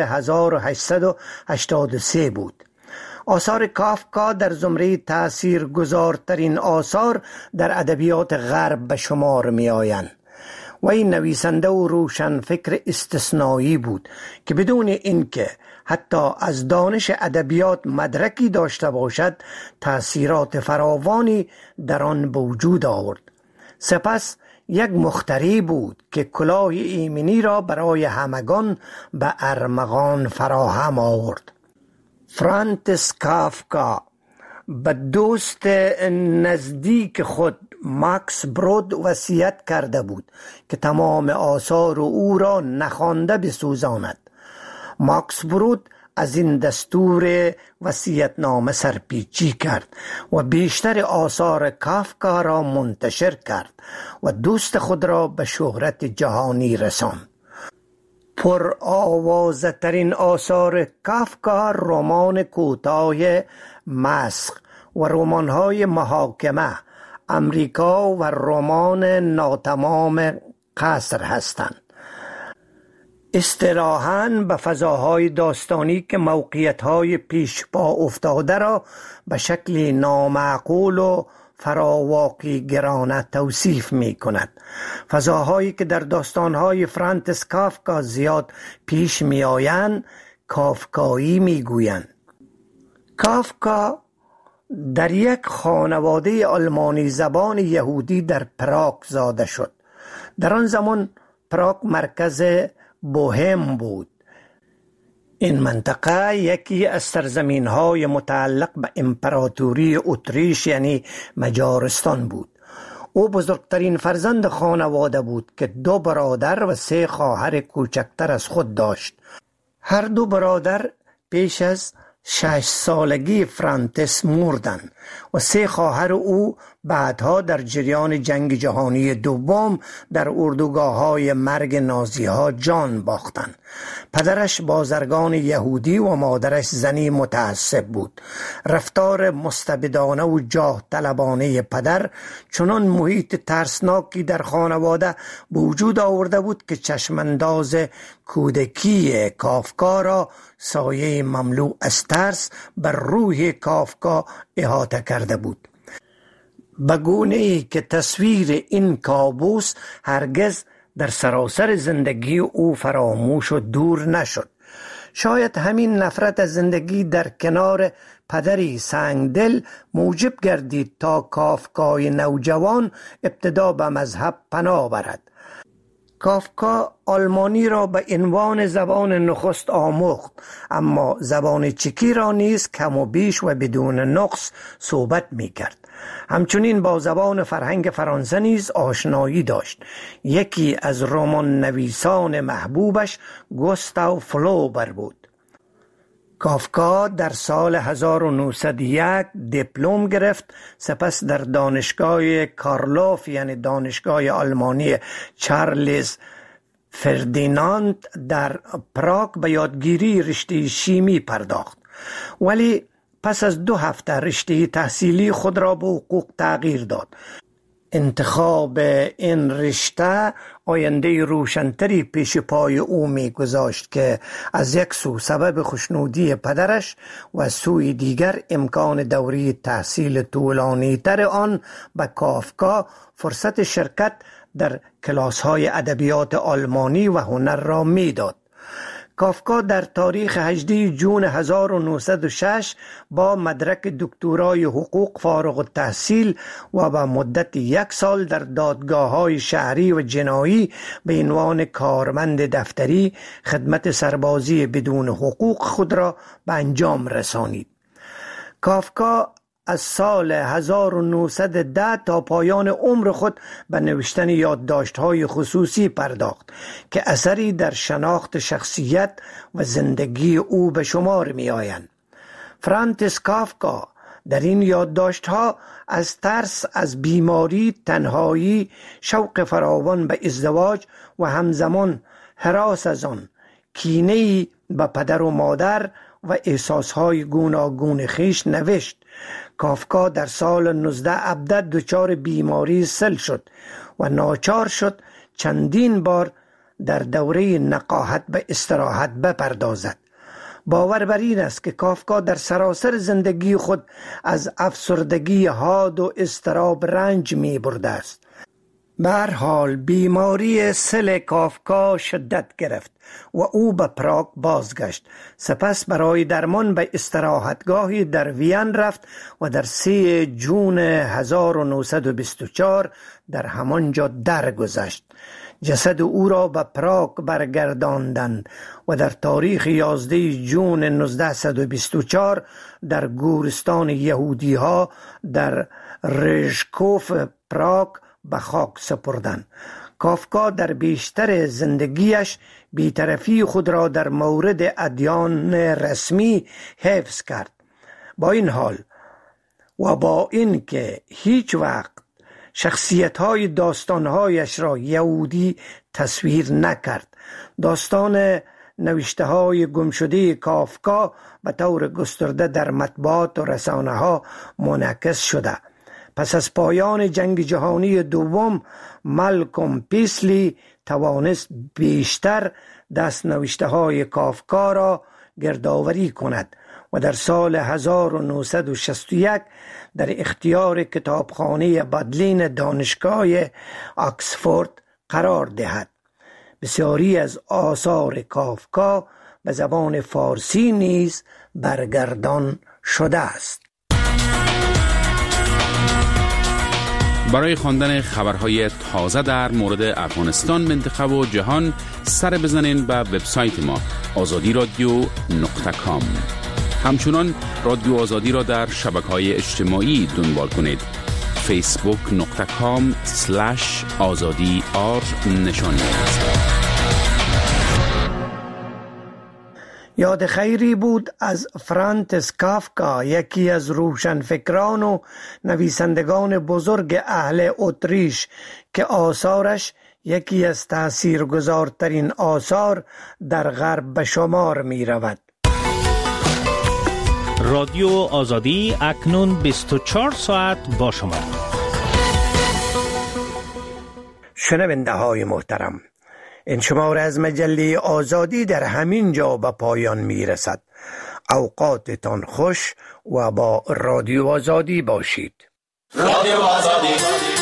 1883 بود. آثار کافکا در زمره تاثیرگذارترین آثار در ادبیات غرب به شمار می آیند. و این نویسنده و روشنفکر استثنایی بود که بدون اینکه حتی از دانش ادبیات مدرکی داشته باشد تأثیرات فراوانی در آن به وجود آورد. سپس یک مخترع بود که کلاه ایمنی را برای همگان به ارمغان فراهم آورد. فرانتس کافکا به دوست نزدیک خود ماکس برود وصیت کرده بود که تمام آثار او را نخوانده بسوزاند. ماکس برود از این دستور وصیت‌نامه سرپیچی کرد و بیشتر آثار کافکا را منتشر کرد و دوست خود را به شهرت جهانی رساند. پر آوازه ترین آثار کافکا رمان کوتاه مسخ و رمان‌های محاکمه، امریکا و رمان ناتمام قصر هستند. اصطلاحاً به فضاهای داستانی که موقعیت‌های پیش پا افتاده را به شکل نامعقول و فراواقعی گرانه توصیف می کند. فضاهایی که در داستان‌های فرانتس کافکا زیاد پیش می آیند کافکایی می گویند. کافکا در یک خانواده آلمانی زبان یهودی در پراگ زاده شد. در آن زمان پراگ مرکز بوهم بود. این منطقه یکی از سرزمین‌های متعلق به امپراتوری اتریش یعنی مجارستان بود. او بزرگترین فرزند خانواده بود که 2 برادر و 3 خواهر کوچکتر از خود داشت. هر 2 برادر پیش از 6 سالگی فرانتس مردند و 3 خواهر او بعدها در جریان جنگ جهانی دوم در اردوگاه‌های مرگ نازی‌ها جان باختند. پدرش بازرگان یهودی و مادرش زنی متعصب بود. رفتار مستبدانه و جاه طلبانه پدر چنان محیط ترسناکی در خانواده به وجود آورده بود که چشمانداز کودکی کافکا را سایه مملو از ترس بر روح کافکا احاطه کرده بود، به گونه‌ای که تصویر این کابوس هرگز در سراسر زندگی او فراموش و دور نشد. شاید همین نفرت از زندگی در کنار پدری سنگدل موجب گردید تا کافکای نوجوان ابتدا به مذهب پناه برد. کافکا آلمانی را به عنوان زبان نخست آموخت، اما زبان چکی را نیز کم و بیش و بدون نقص صحبت می کرد. همچنین با زبان فرهنگ فرانسه نیز آشنایی داشت. یکی از رمان نویسان محبوبش گوستاو فلوبر بود. کافکا در سال 1901 دیپلم گرفت، سپس در دانشگاه کارلوف یعنی دانشگاه آلمانی چارلز فردیناند در پراگ به یادگیری رشته شیمی پرداخت، ولی پس از 2 هفته رشته تحصیلی خود را به حقوق تغییر داد. انتخاب این رشته آینده روشنتری پیش پای او می گذاشت که از یک سو سبب خوشنودی پدرش و سوی دیگر امکان دوره تحصیل طولانی تر آن به کافکا فرصت شرکت در کلاس‌های ادبیات آلمانی و هنر را می داد. کافکا در تاریخ 18 جون 1906 با مدرک دکترای حقوق فارغ التحصیل و به مدت 1 سال در دادگاه‌های شهری و جنایی به عنوان کارمند دفتری خدمت سربازی بدون حقوق خود را به انجام رسانید. کافکا از سال 1910 تا پایان عمر خود به نوشتن یادداشت‌های خصوصی پرداخت که اثری در شناخت شخصیت و زندگی او به شمار می‌آیند. فرانتس کافکا در این یادداشت‌ها از ترس از بیماری، تنهایی، شوق فراوان به ازدواج و همزمان هراس از آن، کینه‌ای به پدر و مادر و احساس‌های گوناگون خویش نوشت. کافکا در سال 1917 دچار بیماری سل شد و ناچار شد چندین بار در دوره نقاهت به استراحت بپردازد. باور بر این است که کافکا در سراسر زندگی خود از افسردگی حاد و اضطراب رنج می برده است. به هر حال بیماری سل کافکا شدت گرفت و او به پراگ بازگشت. سپس برای درمان به استراحتگاهی در وین رفت و در 3 جون 1924 در همانجا درگذشت. جسد او را به پراگ برگرداندند و در تاریخ 11 جون 1924 در گورستان یهودی ها در رژکوف پراگ به خاک سپردند. کافکا در بیشتر زندگیش بی‌طرفی خود را در مورد ادیان رسمی حفظ کرد. با این حال و با این که هیچ وقت شخصیت‌های داستان‌هایش را یهودی تصویر نکرد، داستان نوشته‌های گمشده کافکا به طور گسترده در مطبوعات و رسانه‌ها منعکس شده. پس از پایان جنگ جهانی دوم، مالکوم پیسلی توانست بیشتر دست نوشته‌های کافکا را گردآوری کند و در سال 1961 در اختیار کتابخانه بادلین دانشگاه آکسفورد قرار دهد. بسیاری از آثار کافکا به زبان فارسی نیز برگردان شده است. برای خواندن خبرهای تازه در مورد افغانستان، منطقه و جهان سر بزنین به وبسایت ما azadiradio.com. همچنان رادیو آزادی را در شبکه‌های اجتماعی دنبال کنید. facebook.com/azadi نشانی است. یاد خیری بود از فرانتس کافکا، یکی از روشنفکران و نویسندگان بزرگ اهل اتریش که آثارش یکی از تاثیرگذارترین آثار در غرب به شمار می رود. رادیو آزادی اکنون 24 ساعت با شما. شنونده های محترم، این شماره از مجله آزادی در همین جا به پایان می رسد. اوقاتتان خوش و با رادیو آزادی باشید. رادیو آزادی